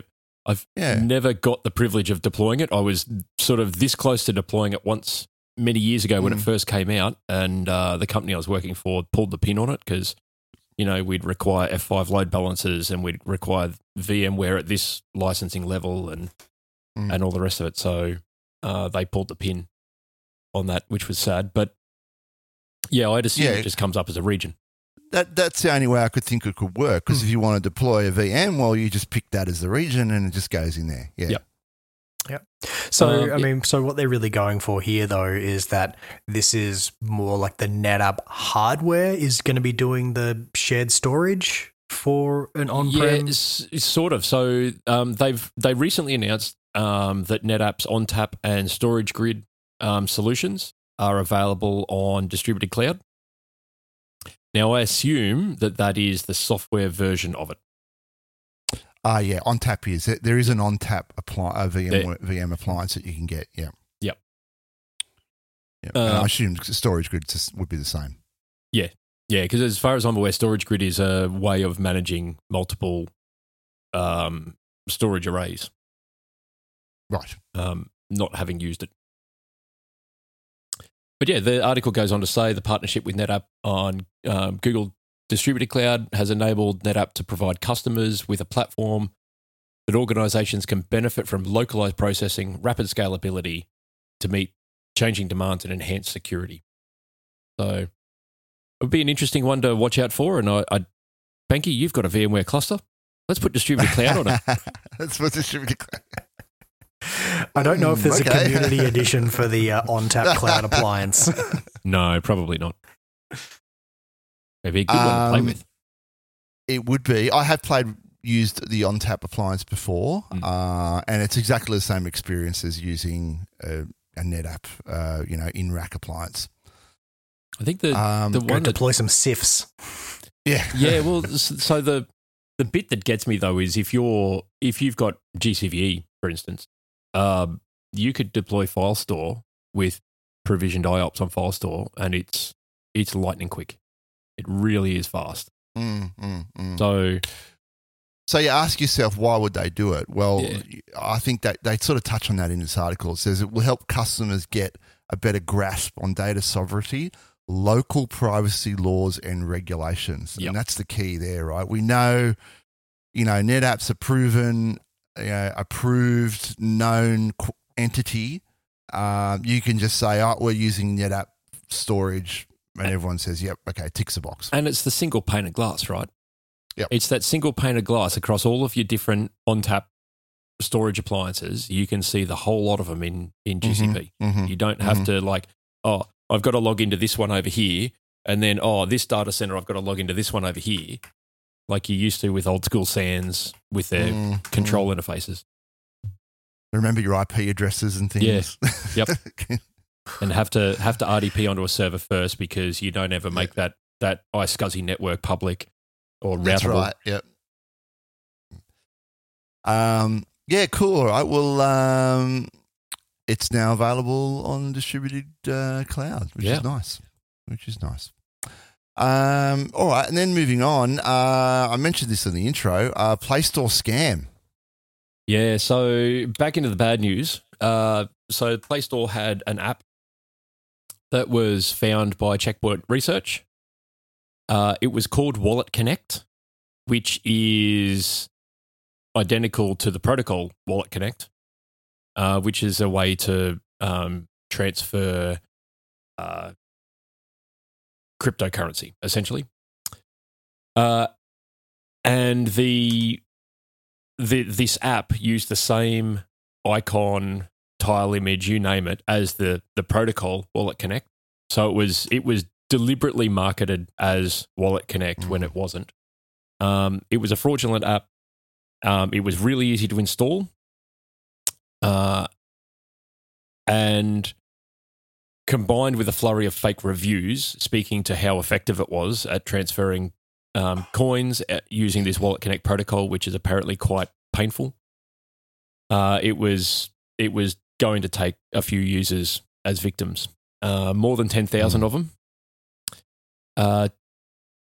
C: I've never got the privilege of deploying it. I was sort of this close to deploying it once many years ago when it first came out, and the company I was working for pulled the pin on it because, we'd require F5 load balancers and we'd require VMware at this licensing level and all the rest of it. So they pulled the pin on that, which was sad. But yeah, I'd assume it just comes up as a region.
B: That's the only way I could think it could work, because if you want to deploy a VM, well, you just pick that as the region and it just goes in there. Yeah.
A: Yep. So, so what they're really going for here, though, is that this is more like the NetApp hardware is going to be doing the shared storage for an on-prem?
C: Yeah, sort of. So they recently announced that NetApp's ONTAP and StorageGrid solutions are available on distributed cloud. Now, I assume that is the software version of it.
B: Yeah, ONTAP is. There is an ONTAP VM appliance that you can get, yeah.
C: Yep.
B: I assume StorageGrid would be the same.
C: Yeah, because as far as I'm aware, StorageGrid is a way of managing multiple storage arrays.
B: Right.
C: Not having used it. But yeah, the article goes on to say the partnership with NetApp on Google Distributed Cloud has enabled NetApp to provide customers with a platform that organizations can benefit from localized processing, rapid scalability to meet changing demands and enhance security. So it would be an interesting one to watch out for. And Banky, you've got a VMware cluster. Let's put Distributed Cloud on it.
B: Let's put Distributed Cloud.
A: I don't know if there's a community edition for the ONTAP cloud appliance.
C: No, probably not. Maybe a good one to play with.
B: It would be. I have used the ONTAP appliance before, and it's exactly the same experience as using a NetApp, in-rack appliance.
C: I think the one
A: deploy some CIFS.
C: Yeah. Well, so the bit that gets me though is if you've got GCVE, for instance. You could deploy FileStore with provisioned IOPS on FileStore, and it's lightning quick. It really is fast.
B: So you ask yourself, why would they do it? Well, I think that they sort of touch on that in this article. It says it will help customers get a better grasp on data sovereignty, local privacy laws, and regulations.
C: Yep.
B: And that's the key there, right? We know, NetApp's a proven, approved, known entity. You can just say, we're using NetApp storage, and everyone says, yep, okay, ticks the box.
C: And it's the single pane of glass, right?
B: Yep.
C: It's that single pane of glass across all of your different ONTAP storage appliances. You can see the whole lot of them in GCP. You don't have to I've got to log into this one over here, and then, this data center, I've got to log into this one over here, like you used to with old school SANs with their control interfaces.
B: Remember your IP addresses and things.
C: Yeah. Yep. And have to RDP onto a server first because you don't ever make that iSCSI network public or routable.
B: That's right. Yep. Yeah, cool. All right. Well, it's now available on distributed cloud, which is nice. All right. And then moving on, I mentioned this in the intro, Play Store scam.
C: Yeah. So back into the bad news. So Play Store had an app that was found by Checkpoint Research. It was called Wallet Connect, which is identical to the protocol Wallet Connect, which is a way to transfer cryptocurrency, essentially. And this app used the same icon, tile image, you name it, as the protocol Wallet Connect. So it was deliberately marketed as Wallet Connect when it wasn't. It was a fraudulent app. It was really easy to install. And combined with a flurry of fake reviews speaking to how effective it was at transferring coins using this Wallet Connect protocol, which is apparently quite painful, it was going to take a few users as victims, more than 10,000 of them.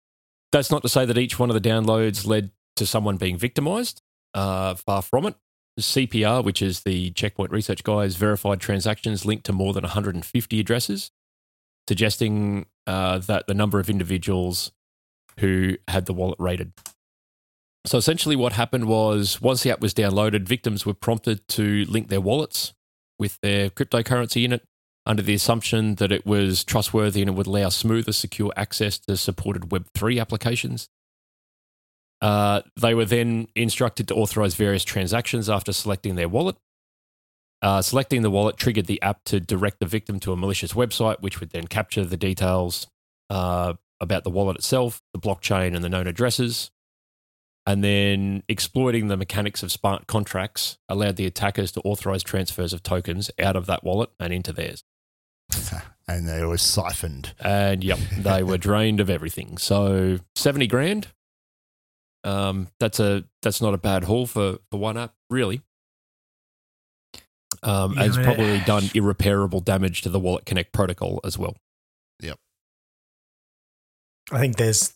C: That's not to say that each one of the downloads led to someone being victimized. Far from it. CPR, which is the Checkpoint Research Guys, verified transactions linked to more than 150 addresses, suggesting that the number of individuals who had the wallet raided. So essentially what happened was once the app was downloaded, victims were prompted to link their wallets with their cryptocurrency in it under the assumption that it was trustworthy and it would allow smoother, secure access to supported Web3 applications. They were then instructed to authorize various transactions after selecting their wallet. Selecting the wallet triggered the app to direct the victim to a malicious website, which would then capture the details about the wallet itself, the blockchain, and the known addresses. And then exploiting the mechanics of smart contracts allowed the attackers to authorize transfers of tokens out of that wallet and into theirs.
B: And they were siphoned.
C: And yep, they were drained of everything. So 70 grand. That's not a bad haul for one app, really. It's probably done irreparable damage to the Wallet Connect protocol as well.
B: Yep.
A: I think there's,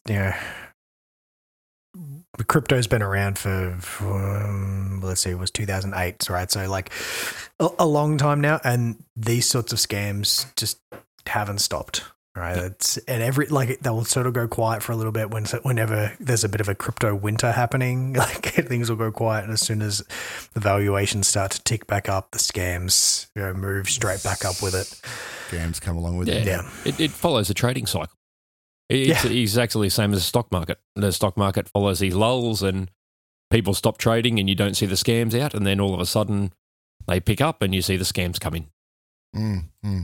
A: crypto's been around for let's see, it was 2008, right? So like a long time now, and these sorts of scams just haven't stopped. Right, they'll sort of go quiet for a little bit whenever there's a bit of a crypto winter happening. Like things will go quiet, and as soon as the valuations start to tick back up, the scams move straight back up with it.
B: Scams come along with it.
A: Yeah,
C: it follows a trading cycle. It's exactly the same as the stock market. The stock market follows these lulls, and people stop trading, and you don't see the scams out, and then all of a sudden they pick up, and you see the scams come in.
B: Mm-hmm.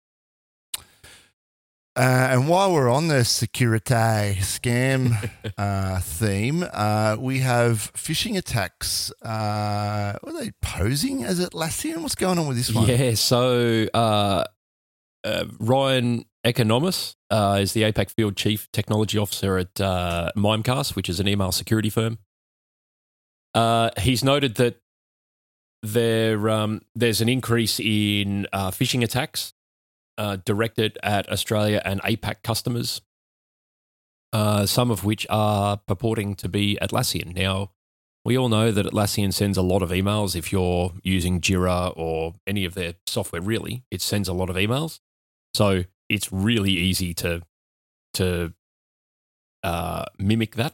B: And while we're on the Security scam theme, we have phishing attacks. Are they posing as Atlassian? What's going on with this one?
C: Yeah, so Ryan Economus is the APAC Field Chief Technology Officer at Mimecast, which is an email security firm. He's noted that there's an increase in phishing attacks directed at Australia and APAC customers, some of which are purporting to be Atlassian. Now, we all know that Atlassian sends a lot of emails. If you're using Jira or any of their software, really, it sends a lot of emails. So it's really easy to mimic that.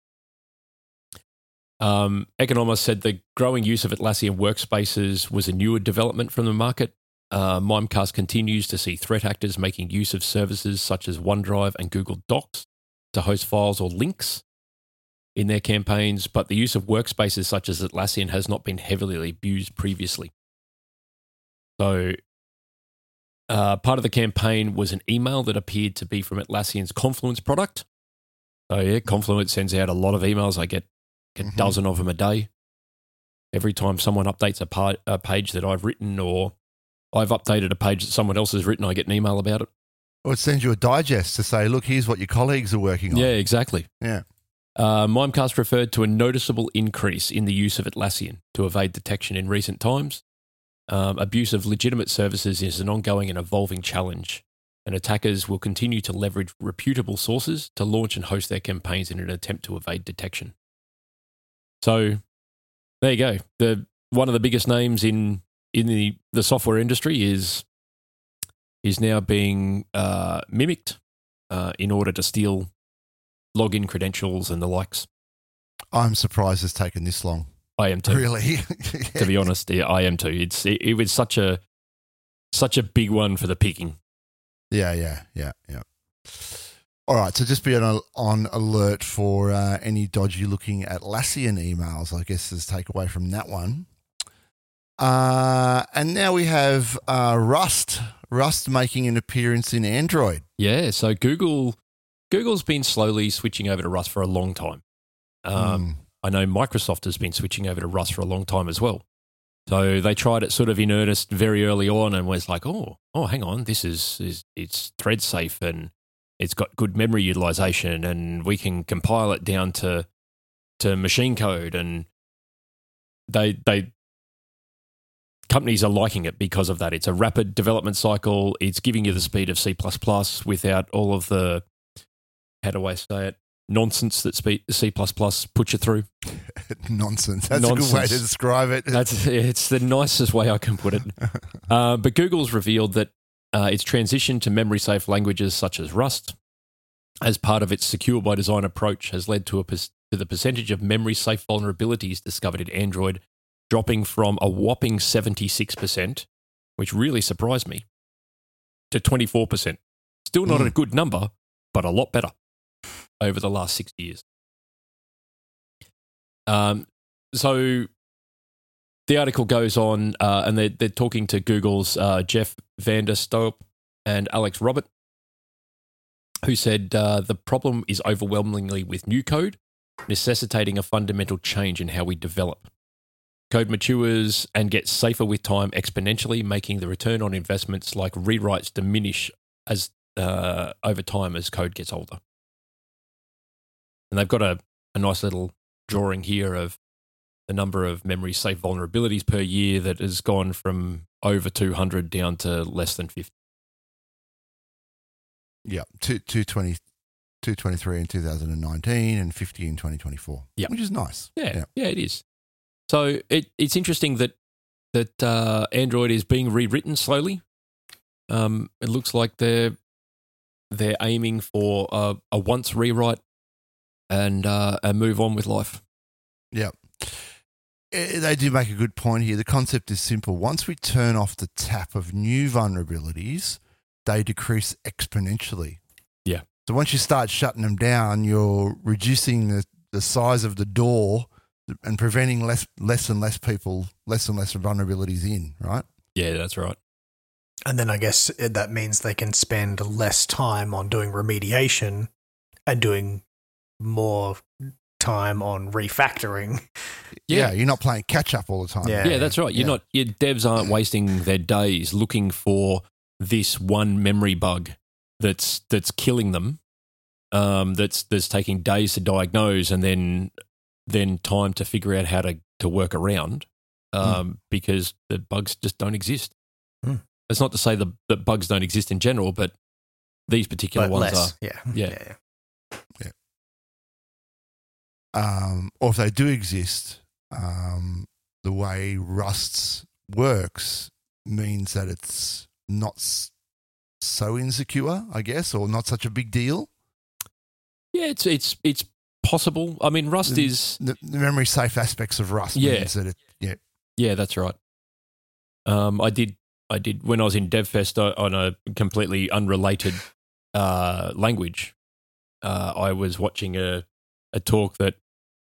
C: Economist said the growing use of Atlassian workspaces was a newer development from the market. Mimecast continues to see threat actors making use of services such as OneDrive and Google Docs to host files or links in their campaigns, but the use of workspaces such as Atlassian has not been heavily abused previously. So part of the campaign was an email that appeared to be from Atlassian's Confluence product. So yeah, Confluence sends out a lot of emails. I get a dozen of them a day. Every time someone updates a page that I've written, or I've updated a page that someone else has written, I get an email about it.
B: Or it sends you a digest to say, look, here's what your colleagues are working on.
C: Yeah, exactly.
B: Yeah.
C: Mimecast referred to a noticeable increase in the use of Atlassian to evade detection in recent times. Abuse of legitimate services is an ongoing and evolving challenge, and attackers will continue to leverage reputable sources to launch and host their campaigns in an attempt to evade detection. So there you go. One of the biggest names in the software industry is now being mimicked in order to steal login credentials and the likes.
B: I'm surprised it's taken this long.
C: I am too.
B: Really?
C: To be honest, yeah, I am too. It was such a big one for the picking.
B: Yeah. All right, so just be on alert for any dodgy looking Atlassian emails, I guess, is takeaway from that one. And now we have Rust making an appearance in Android.
C: Yeah, so Google's been slowly switching over to Rust for a long time. I know Microsoft has been switching over to Rust for a long time as well. So they tried it sort of in earnest very early on and was like, oh, hang on, it's thread safe and it's got good memory utilization and we can compile it down to machine code, and they companies are liking it because of that. It's a rapid development cycle. It's giving you the speed of C++ without all of the, how do I say it? nonsense that C++ puts you through.
B: Nonsense. That's a good way to describe it.
C: It's the nicest way I can put it. But Google's revealed that its transition to memory-safe languages such as Rust, as part of its secure by design approach, has led to the percentage of memory-safe vulnerabilities discovered in Android dropping from a whopping 76%, which really surprised me, to 24%. Still not a good number, but a lot better over the last 6 years. So the article goes on, and they're talking to Google's Jeff Vanderstoep and Alex Robert, who said the problem is overwhelmingly with new code, necessitating a fundamental change in how we develop. Code matures and gets safer with time exponentially, making the return on investments like rewrites diminish as over time as code gets older. And they've got a nice little drawing here of the number of memory-safe vulnerabilities per year that has gone from over 200 down to less than 50.
B: Yeah, 223 in 2019 and 50 in 2024.
C: Yeah,
B: which is nice.
C: Yeah, it is. So it's interesting that Android is being rewritten slowly. It looks like they're aiming for a once rewrite and move on with life.
B: Yeah. They do make a good point here. The concept is simple. Once we turn off the tap of new vulnerabilities, they decrease exponentially.
C: Yeah.
B: So once you start shutting them down, you're reducing the size of the door and preventing less and less people, less and less vulnerabilities in, right?
C: Yeah, that's right.
A: And then I guess that means they can spend less time on doing remediation and doing more time on refactoring.
B: Yeah, you're not playing catch up all the time.
C: Yeah, that's right. Your devs aren't wasting their days looking for this one memory bug that's killing them. That's taking days to diagnose and then time to figure out how to work around. Because the bugs just don't exist. It's not to say that bugs don't exist in general, but these particular ones
A: less.
C: are.
A: Yeah.
B: Or if they do exist, the way Rust works means that it's not so insecure, I guess, or not such a big deal.
C: Yeah, it's possible. I mean, Rust is
B: the memory safe aspects of Rust. Means that
C: yeah, that's right. I did when I was in DevFest on a completely unrelated language. I was watching a talk that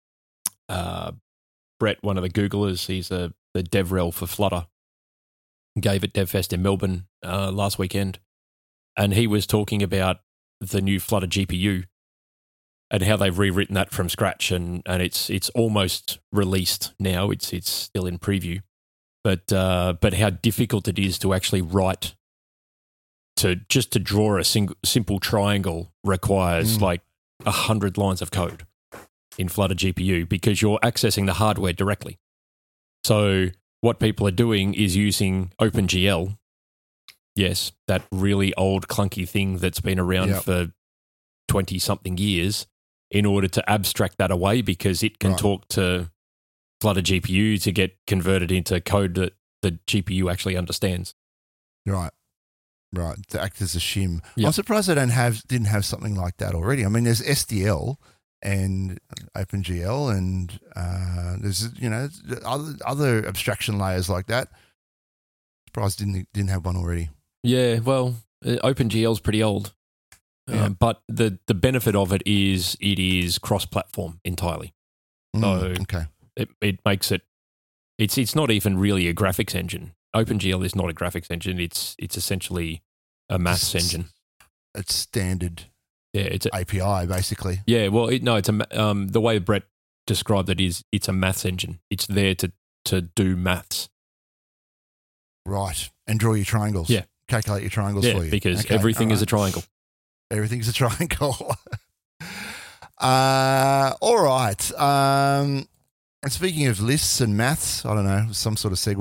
C: Brett, one of the Googlers, he's the DevRel for Flutter, gave at DevFest in Melbourne last weekend, and he was talking about the new Flutter GPU and how they've rewritten that from scratch, and it's almost released now. It's still in preview, but how difficult it is to actually write to draw a simple triangle requires like 100 lines of code in Flutter GPU because you're accessing the hardware directly. So what people are doing is using OpenGL, yes, that really old clunky thing that's been around for 20-something years, in order to abstract that away because it can talk to Flutter GPU to get converted into code that the GPU actually understands.
B: Right. To act as a shim. Yep. I'm surprised they didn't have something like that already. I mean, there's SDL and OpenGL, and there's other abstraction layers like that. Surprised didn't have one already.
C: Yeah, well, OpenGL's pretty old, but the benefit of it is cross-platform entirely. So it makes it. It's not even really a graphics engine. OpenGL is not a graphics engine. It's essentially a maths engine.
B: It's standard.
C: Yeah, it's
B: API basically.
C: Yeah, well, it's the way Brett described it is it's a maths engine. It's there to do maths.
B: Right, and draw your triangles.
C: Yeah,
B: calculate your triangles for you
C: because everything is a triangle.
B: Everything's a triangle. All right. And speaking of lists and maths, I don't know, some sort of segue.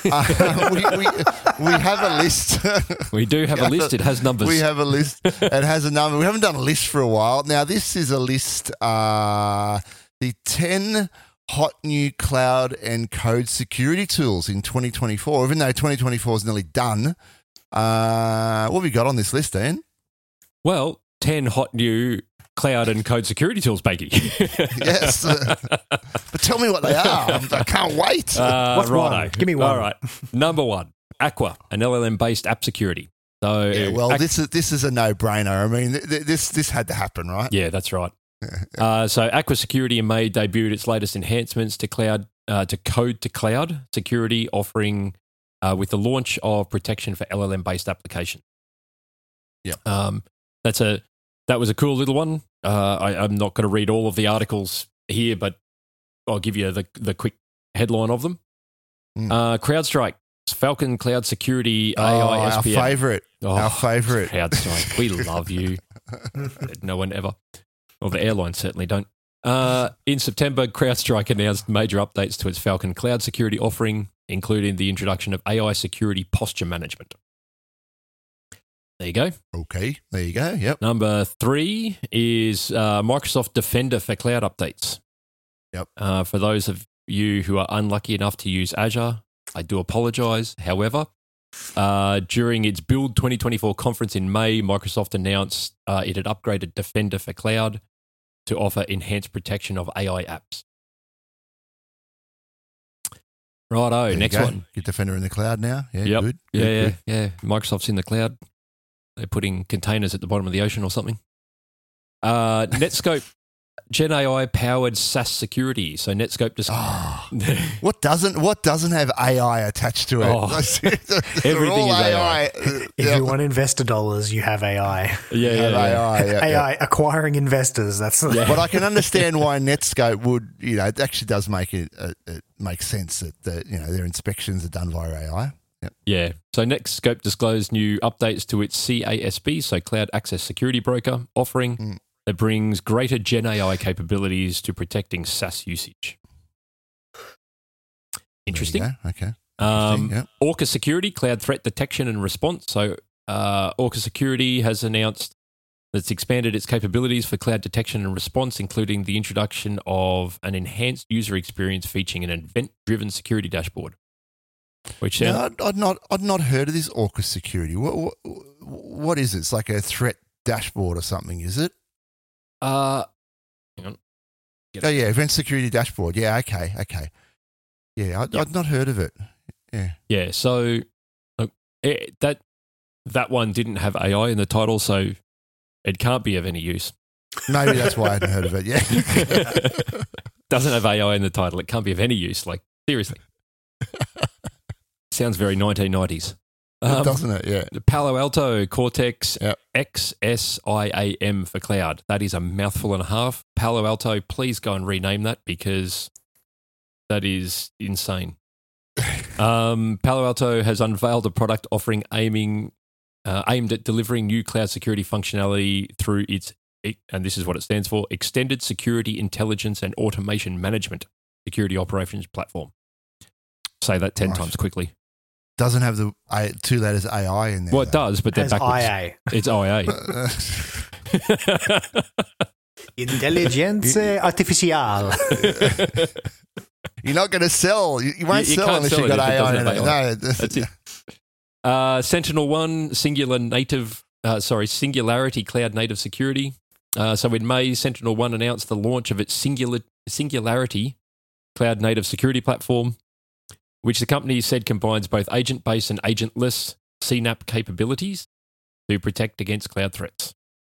B: We have a list.
C: We do have a list. It has numbers.
B: We have a list. It has a number. We haven't done a list for a while. Now, this is a list, the 10 hot new cloud and code security tools in 2024. Even though 2024 is nearly done, what have we got on this list, Ian?
C: Well, 10 hot new cloud and code security tools, Bakey.
B: Yes. But tell me what they are. I can't wait.
A: What's one? Give me one.
C: All right. Number one, Aqua, an LLM-based app security. So,
B: yeah, well, this is a no-brainer. I mean, this had to happen, right?
C: Yeah, that's right. So Aqua Security in May debuted its latest enhancements to code to cloud security offering with the launch of protection for LLM-based applications.
B: Yeah.
C: That was a cool little one. I'm not going to read all of the articles here, but I'll give you the quick headline of them. CrowdStrike, Falcon Cloud Security AI SPM.
B: Our favourite. Our favourite.
C: CrowdStrike, we love you. No one ever. Well, the airlines certainly don't. In September, CrowdStrike announced major updates to its Falcon Cloud Security offering, including the introduction of AI Security Posture Management. There you go.
B: Okay, there you go. Yep.
C: Number 3 is Microsoft Defender for cloud updates.
B: Yep.
C: For those of you who are unlucky enough to use Azure, I do apologize. However, during its Build 2024 conference in May, Microsoft announced it had upgraded Defender for cloud to offer enhanced protection of AI apps. Righto, next one.
B: Get Defender in the cloud now. Yeah,
C: yep.
B: Good.
C: Yeah. Microsoft's in the cloud. They're putting containers at the bottom of the ocean or something. Netscope, Gen AI powered SaaS security. So Netscope just
B: what doesn't have AI attached to it?
C: Everything is AI.
A: If you want investor dollars, you have AI.
B: AI
A: acquiring investors. That's
B: But I can understand why Netscope would. It actually does make it make sense that their inspections are done via AI. Yep.
C: Yeah. So Netscope disclosed new updates to its CASB, so Cloud Access Security Broker offering that brings greater Gen AI capabilities to protecting SaaS usage. Interesting.
B: Okay.
C: Orca Security, Cloud Threat Detection and Response. So Orca Security has announced that it's expanded its capabilities for cloud detection and response, including the introduction of an enhanced user experience featuring an event-driven security dashboard. Which
B: I'd not heard of this Orca Security. What is it? It's like a threat dashboard or something, is it?
C: Hang on.
B: Event security dashboard. Yeah, okay. Yeah, I'd not heard of it. Yeah.
C: Yeah, so that one didn't have AI in the title, so it can't be of any use.
B: Maybe that's why I hadn't heard of it, yeah.
C: Doesn't have AI in the title. It can't be of any use. Like, seriously. Sounds very 1990s.
B: Doesn't it? Yeah.
C: The Palo Alto Cortex XSIAM for cloud. That is a mouthful and a half. Palo Alto, please go and rename that because that is insane. Palo Alto has unveiled a product offering aimed at delivering new cloud security functionality through its, and this is what it stands for, Extended Security Intelligence and Automation Management Security Operations Platform. Say that 10 times quickly.
B: Doesn't have the 2 letters AI in there.
C: Well, it does, but they're backwards.
A: IA.
C: It's IA.
A: Intelligence artificial.
B: You're not going to sell. You won't sell unless you've got AI in it. No,
C: that's it. Sentinel-1 Singularity Cloud Native Security. So in May, Sentinel-1 announced the launch of its Singularity Cloud Native Security Platform, which the company said combines both agent-based and agentless CNAPP capabilities to protect against cloud threats.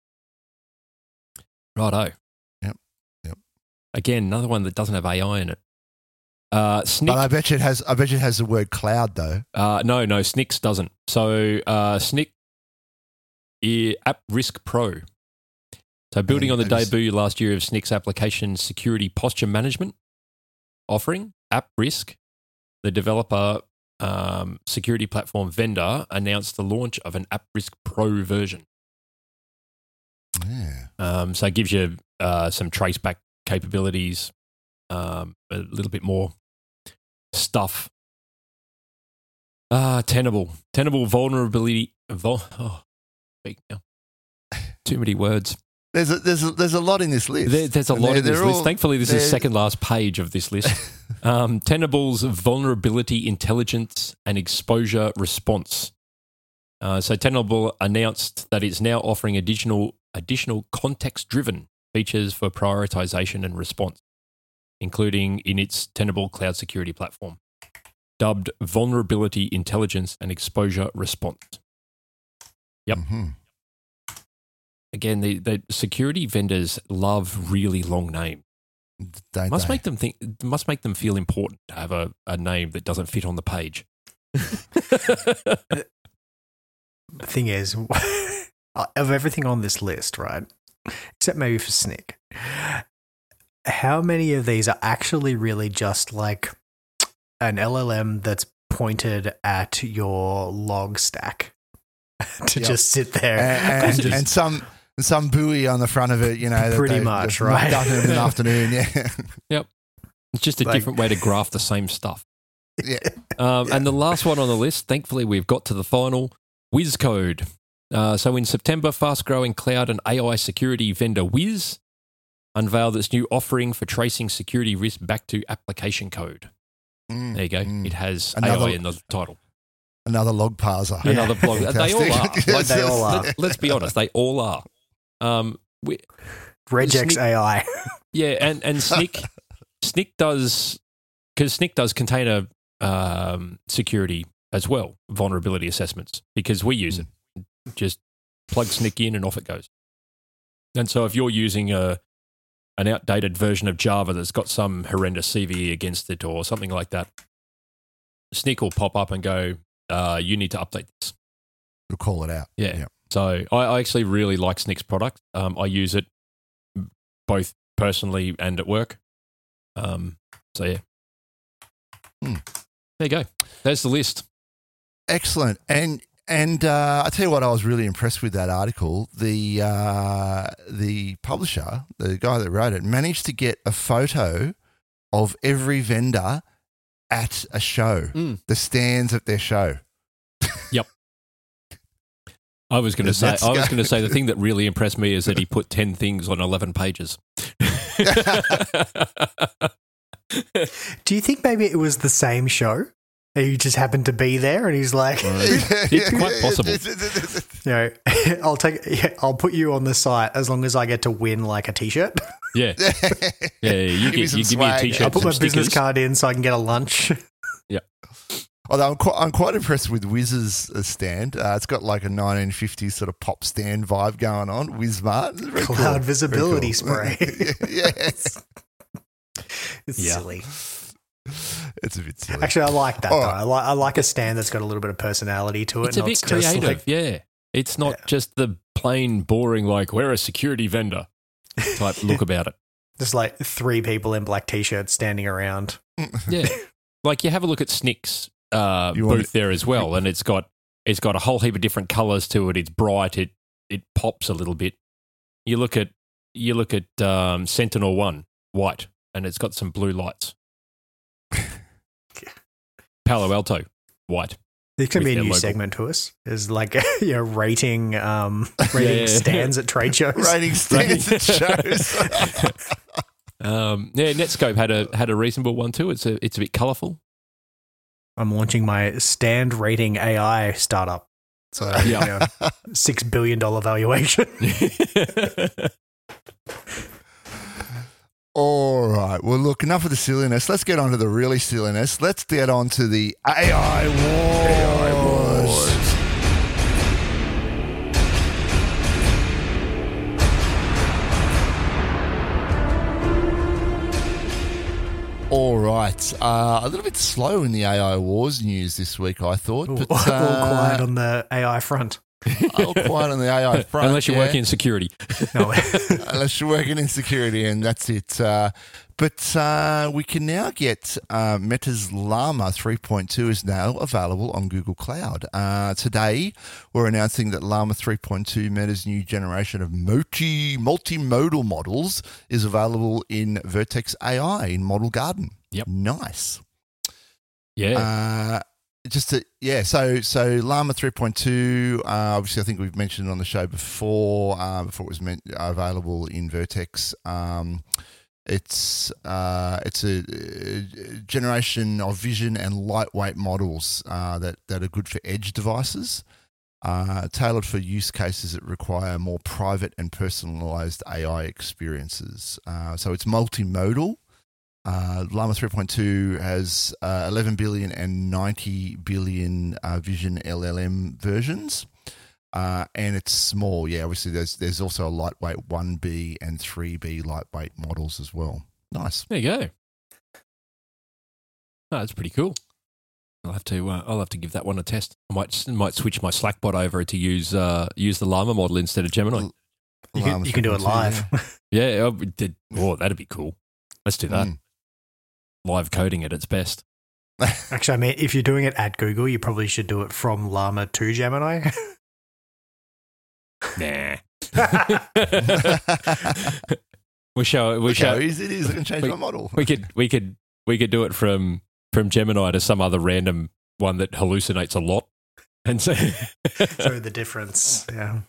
C: Righto.
B: Yep.
C: Again, another one that doesn't have AI in it. SNCC.
B: But I bet you it has the word cloud though.
C: No, SNCC doesn't. So SNCC App Risk Pro. So building on the debut last year of SNCC's application security posture management offering, App Risk, the developer security platform vendor announced the launch of an App Risk Pro version.
B: Yeah.
C: So it gives you some traceback capabilities, a little bit more stuff. Tenable vulnerability. Speak now. Too many words.
B: There's a lot in this list.
C: There's a lot in this list. Thankfully, this is the second last page of this list. Tenable's vulnerability intelligence and exposure response. So Tenable announced that it's now offering additional context-driven features for prioritization and response, including in its Tenable cloud security platform, dubbed Vulnerability Intelligence and Exposure Response. Yep.
B: Mm-hmm.
C: Again, the security vendors love really long names. Must make them feel important to have a name that doesn't fit on the page.
A: The thing is, of everything on this list, right, except maybe for Snyk, how many of these are actually really just like an LLM that's pointed at your log stack to just sit there
B: and some buoy on the front of it,
A: pretty much, right?
B: Done in the afternoon, yeah.
C: Yep. It's just a different way to graph the same stuff.
B: Yeah.
C: And the last one on the list, thankfully, we've got to the final, WizCode. So in September, fast-growing cloud and AI security vendor Wiz unveiled its new offering for tracing security risk back to application code. There you go. It has AI in the title.
B: Another log parser.
C: Yeah. Another blog. They all are.
A: Like they all are.
C: Let's be honest. They all are.
A: Regex AI.
C: Yeah, and Snyk does, because Snyk does container security as well, vulnerability assessments, because we use it. Just plug Snyk in and off it goes. And so if you're using an outdated version of Java that's got some horrendous CVE against it or something like that, Snyk will pop up and go, you need to update this.
B: We'll call it out.
C: Yeah.
B: Yep.
C: So I actually really like Snyk's product. I use it both personally and at work. So yeah. There you go. There's the list.
B: Excellent. And I tell you what, I was really impressed with that article. The publisher, the guy that wrote it, managed to get a photo of every vendor at a show, the stands at their show.
C: Yep. I was going to say the thing that really impressed me is that he put 10 things on 11 pages.
A: Do you think maybe it was the same show? He just happened to be there, and he's like,
C: "It's quite possible."
A: I'll put you on the site as long as I get to win like a T-shirt.
C: Yeah, yeah. You give me a T-shirt.
A: I'll put my business card in so I can get a lunch.
C: Yeah.
B: Although I'm quite impressed with Wiz's stand. It's got like a 1950s sort of pop stand vibe going on. WizMart.
A: Cloud visibility spray.
B: Yes.
A: It's silly.
B: It's a bit silly.
A: Actually, I like that though. I like a stand that's got a little bit of personality to it.
C: It's a bit creative, yeah. It's not just the plain boring, like, we're a security vendor type look about it.
A: Just like 3 people in black T-shirts standing around.
C: Yeah. Like you have a look at Snyk's booth there as well, and it's got a whole heap of different colours to it. It's bright. It pops a little bit. You look at Sentinel-1, white, and it's got some blue lights. Palo Alto, white.
A: There can be a new segment to us. Is like rating stands at trade shows.
B: Rating stands at shows.
C: Netscope had a reasonable one too. It's a bit colourful.
A: I'm launching my stand rating AI startup. So $6 billion valuation.
B: All right. Well, look, enough of the silliness. Let's get on to the really silliness. Let's get on to the AI Wars. All right. A little bit slow in the AI Wars news this week, I thought.
A: But all quiet on the AI front.
B: All quiet on the AI front.
C: Unless you work in security.
A: No.
B: Unless you're working in security, and that's it. But we can now get Meta's Llama 3.2 is now available on Google Cloud. Today, we're announcing that Llama 3.2, Meta's new generation of multimodal models, is available in Vertex AI in Model Garden.
C: Yep.
B: Nice.
C: Yeah.
B: So Llama 3.2, obviously I think we've mentioned on the show before it was available in Vertex. It's a generation of vision and lightweight models that are good for edge devices, tailored for use cases that require more private and personalized AI experiences. So it's multimodal. Llama 3.2 has 11 billion and 90 billion vision LLM versions. And it's small. Yeah, obviously there's also a lightweight 1B and 3B lightweight models as well. Nice.
C: There you go. Oh, that's pretty cool. I'll have to give that one a test. I might switch my Slack bot over to use the Llama model instead of Gemini.
A: You can do it live.
C: Yeah, that'd be cool. Let's do that. Live coding at its best.
A: Actually, I mean, if you're doing it at Google, you probably should do it from Llama to Gemini.
C: Nah. we show.
B: Easy it is. I can change my model.
C: We could do it from Gemini to some other random one that hallucinates a lot, and so
B: the
A: difference. Yeah.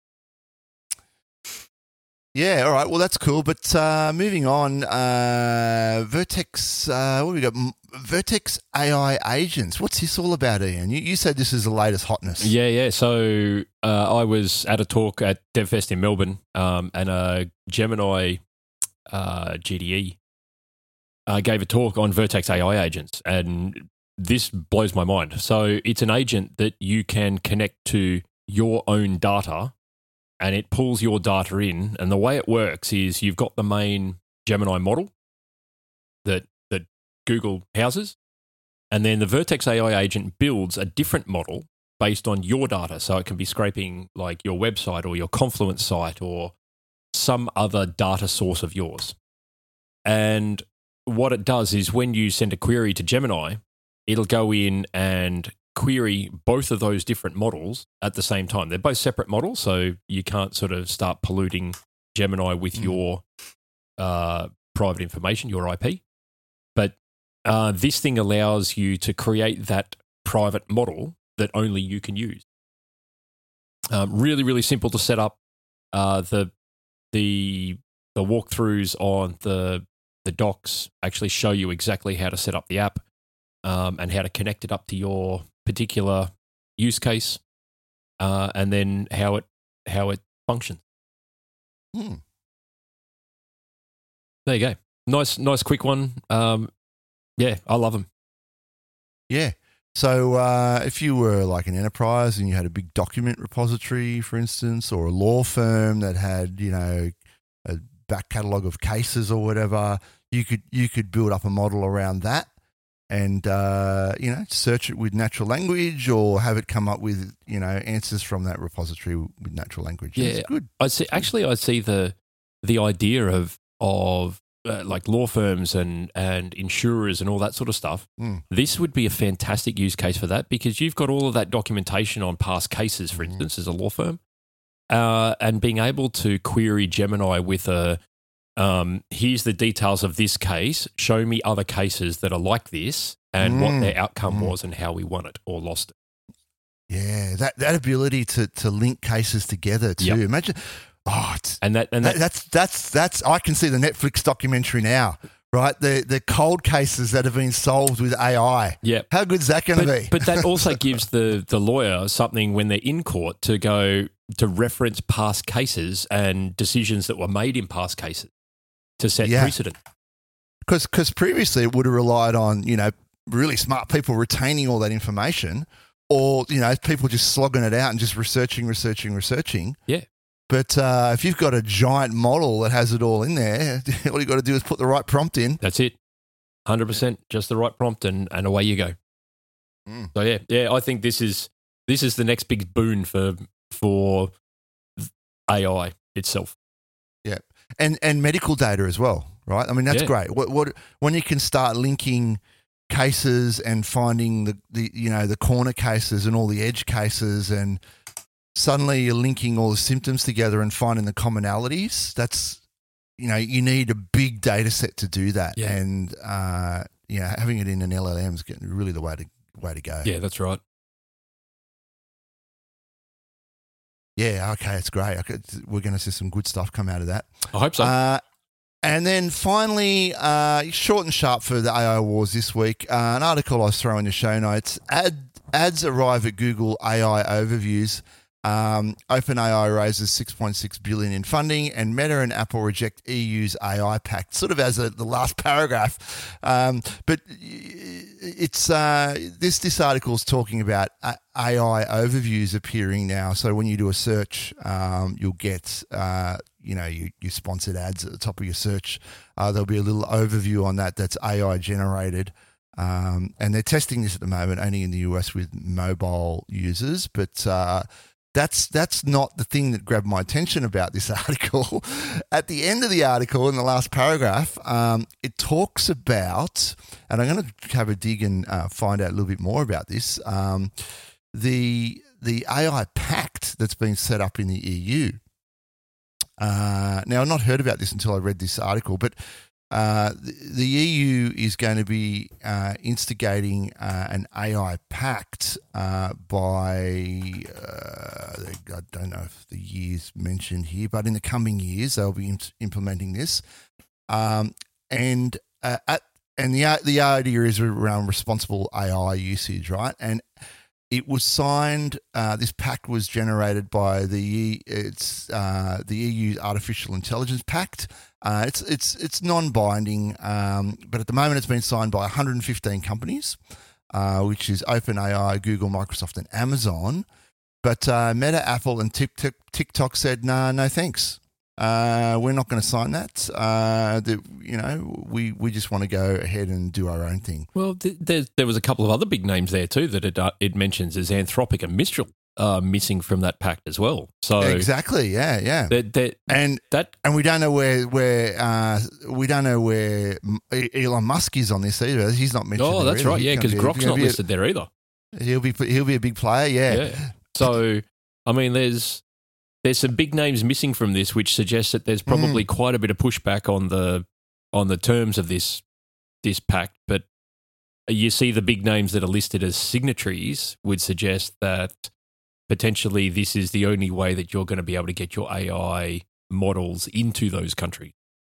B: Yeah, all right. Well, that's cool. But moving on, Vertex, what have we got? Vertex AI agents. What's this all about, Ian? You said this is the latest hotness.
C: Yeah. So I was at a talk at DevFest in Melbourne, and a Gemini GDE gave a talk on Vertex AI agents, and this blows my mind. So it's an agent that you can connect to your own data, and it pulls your data in. And the way it works is you've got the main Gemini model that Google houses, and then the Vertex AI agent builds a different model based on your data. So it can be scraping like your website or your Confluence site or some other data source of yours. And what it does is when you send a query to Gemini, it'll go in and query both of those different models at the same time. They're both separate models, so you can't sort of start polluting Gemini with your private information, your IP. But this thing allows you to create that private model that only you can use. Really, really simple to set up. The walkthroughs on the docs actually show you exactly how to set up the app and how to connect it up to your particular use case, and then how it functions. There you go. Nice, quick one. Yeah, I love them.
B: Yeah. So if you were like an enterprise and you had a big document repository, for instance, or a law firm that had, a back catalogue of cases or whatever, you could build up a model around that and, search it with natural language or have it come up with, answers from that repository with natural language.
C: Yeah,
B: it's good.
C: I see the idea of like law firms and insurers and all that sort of stuff. This would be a fantastic use case for that, because you've got all of that documentation on past cases, for instance, as a law firm, and being able to query Gemini with here's the details of this case, show me other cases that are like this and what their outcome was and how we won it or lost it.
B: Yeah, that ability to link cases together too. Yep. Imagine. Oh, that's I can see the Netflix documentary now, right? The cold cases that have been solved with AI.
C: Yeah,
B: how good is that going to be?
C: But that also gives the lawyer something when they're in court to go to reference past cases and decisions that were made in past cases to set precedent.
B: Because previously it would have relied on really smart people retaining all that information, or people just slogging it out and just researching.
C: Yeah.
B: But if you've got a giant model that has it all in there, all you got to do is put the right prompt in.
C: That's it. 100%, just the right prompt and away you go. So yeah, I think this is the next big boon for for AI itself.
B: Yeah, and medical data as well, right? I mean, that's great. What when you can start linking cases and finding the corner cases and all the edge cases, and suddenly you're linking all the symptoms together and finding the commonalities. That's, you need a big data set to do that, and having it in an LLM is really the way to go.
C: Yeah, that's right.
B: Yeah, okay, it's great. We're going to see some good stuff come out of that.
C: I hope so.
B: And then finally, short and sharp for the AI Wars this week, an article I was throwing in the show notes. Ads arrive at Google AI overviews. OpenAI raises $6.6 billion in funding, and Meta and Apple reject EU's AI Pact, sort of as the last paragraph. But it's this article is talking about AI overviews appearing now. So when you do a search, you'll get your sponsored ads at the top of your search. There'll be a little overview on that's AI generated. And they're testing this at the moment only in the US with mobile users, but that's not the thing that grabbed my attention about this article. At the end of the article, in the last paragraph, it talks about, and I'm going to have a dig and find out a little bit more about this, the AI Pact that's been set up in the EU. Now, I've not heard about this until I read this article, but the EU is going to be instigating an AI pact by, I don't know if the year's mentioned here, but in the coming years they'll be implementing this. And the idea is around responsible AI usage, right? And it was signed. This pact was generated by the EU's Artificial Intelligence Pact. It's non-binding, but at the moment it's been signed by 115 companies, which is OpenAI, Google, Microsoft, and Amazon. But Meta, Apple, and TikTok said, no thanks. We're not going to sign that. We just want to go ahead and do our own thing.
C: Well, there was a couple of other big names there too that it mentions as Anthropic and Mistral missing from that pact as well. So
B: exactly, yeah. And we don't know where Elon Musk is on this either. He's not mentioned.
C: Oh, that's right, yeah, because Grok's not listed there either.
B: He'll be a big player, yeah.
C: So I mean, there's some big names missing from this, which suggests that there's probably quite a bit of pushback on the terms of this pact. But you see the big names that are listed as signatories would suggest that potentially this is the only way that you're going to be able to get your AI models into those countries.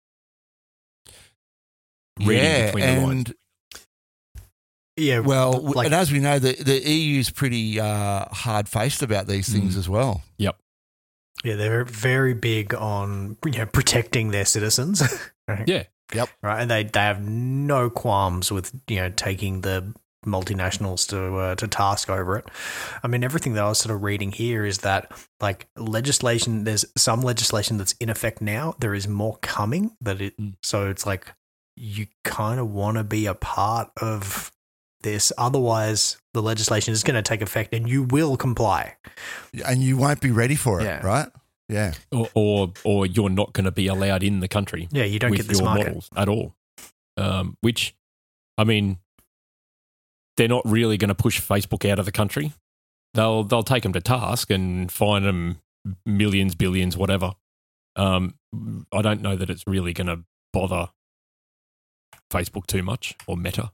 B: Reading between the lines.
A: Yeah,
B: well, and as we know, the EU's pretty hard-faced about these things as well.
C: Yep.
A: Yeah, they're very big on protecting their citizens. Right?
C: Yeah.
B: Yep.
A: Right, and they have no qualms with taking the multinationals to task over it. I mean, everything that I was sort of reading here is that legislation. There's some legislation that's in effect now. There is more coming. So it's like you kind of want to be a part of this. Otherwise, the legislation is going to take effect, and you will comply,
B: and you won't be ready for it, right? Yeah,
C: or you're not going to be allowed in the country.
A: Yeah, you don't get this market
C: models at all. Which, I mean, they're not really going to push Facebook out of the country. They'll take them to task and fine them millions, billions, whatever. I don't know that it's really going to bother Facebook too much, or Meta.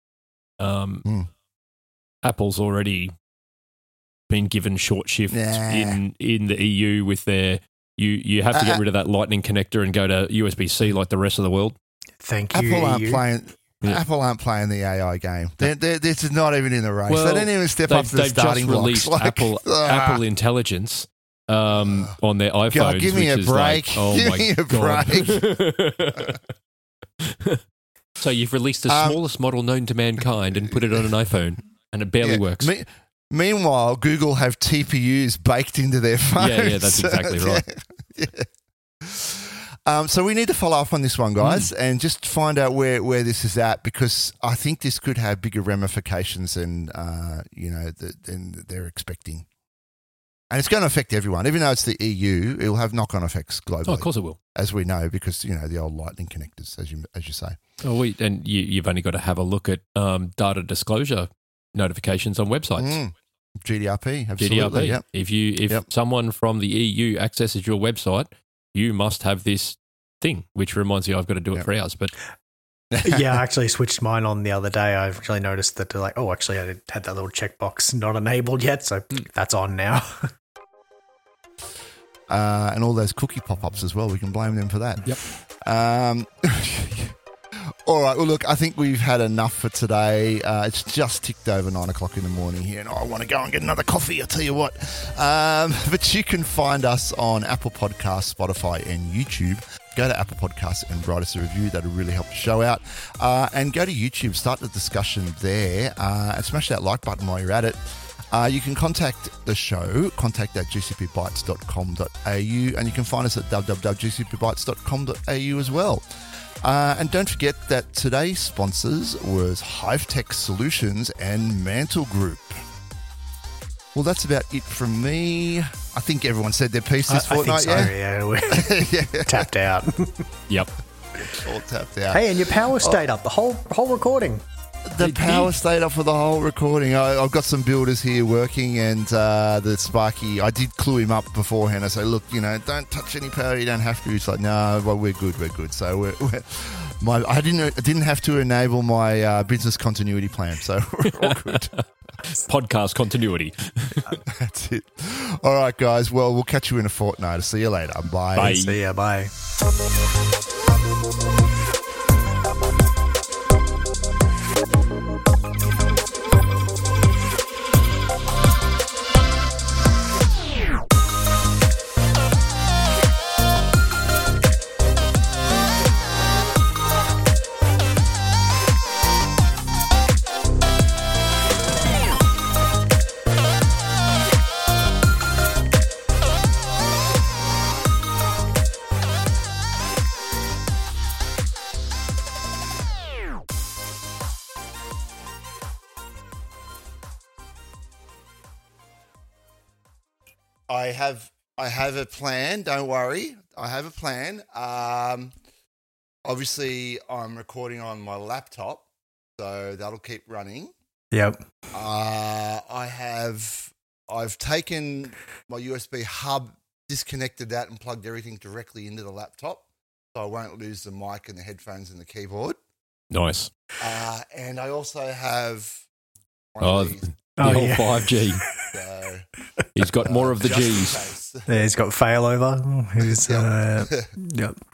C: Apple's already been given short shift in the EU with their you have to get rid of that Lightning connector and go to USB-C like the rest of the world.
A: Thank you.
B: Apple aren't playing the AI game. This is not even in the race. Well, they didn't even step up to the starting blocks.
C: They've just released Apple Intelligence on their iPhones.
B: God, give me a break. Give me a
C: break. So you've released the smallest model known to mankind and put it on an iPhone, and it barely works.
B: Meanwhile, Google have TPUs baked into their phones.
C: Yeah, that's exactly right.
B: Yeah. So we need to follow up on this one, guys, and just find out where this is at, because I think this could have bigger ramifications than than they're expecting. And it's going to affect everyone. Even though it's the EU, it will have knock-on effects globally.
C: Oh, of course it will.
B: As we know, because, the old lightning connectors, as you say.
C: Oh, and you've only got to have a look at data disclosure notifications on websites.
B: GDPR, absolutely.
C: GDPR.
B: Yep.
C: If someone from the EU accesses your website, you must have this thing, which reminds me I've got to do it for hours. But
A: yeah, I actually switched mine on the other day. I actually noticed that I had that little checkbox not enabled yet, so that's on now.
B: And all those cookie pop-ups as well. We can blame them for that.
C: Yep.
B: All right. Well, look, I think we've had enough for today. It's just ticked over 9 o'clock in the morning here, and I want to go and get another coffee, I'll tell you what. But you can find us on Apple Podcasts, Spotify, and YouTube. Go to Apple Podcasts and write us a review. That'll really help the show out. And go to YouTube, start the discussion there, and smash that like button while you're at it. You can contact the show, contact@gcpbytes.com.au, and you can find us at www.gcpbytes.com.au as well. And don't forget that today's sponsors was Hive-Tech Solutions and Mantle Group. Well, that's about it from me. I think everyone said their piece this fortnight,
A: We're tapped out.
C: Yep.
B: All tapped out.
A: Hey, and your power stayed up the whole recording.
B: The power stayed up for the whole recording. I've got some builders here working, and the Sparky, I did clue him up beforehand. I say, look, don't touch any power. You don't have to. He's like, no, well, we're good. So I didn't have to enable my business continuity plan, so we're all good.
C: Podcast continuity.
B: That's it. All right, guys. Well, we'll catch you in a fortnight. See you later. Bye.
C: Bye.
A: See ya. Bye.
B: I have a plan. Don't worry. I have a plan. Obviously, I'm recording on my laptop, so that'll keep running.
A: Yep.
B: I've taken my USB hub, disconnected that, and plugged everything directly into the laptop, so I won't lose the mic and the headphones and the keyboard.
C: Nice.
B: And I also have one of these.
C: The whole 5G.
B: So,
C: He's got more of the
B: just in
C: Gs.
B: case.
A: Yeah, he's got failover. Yep.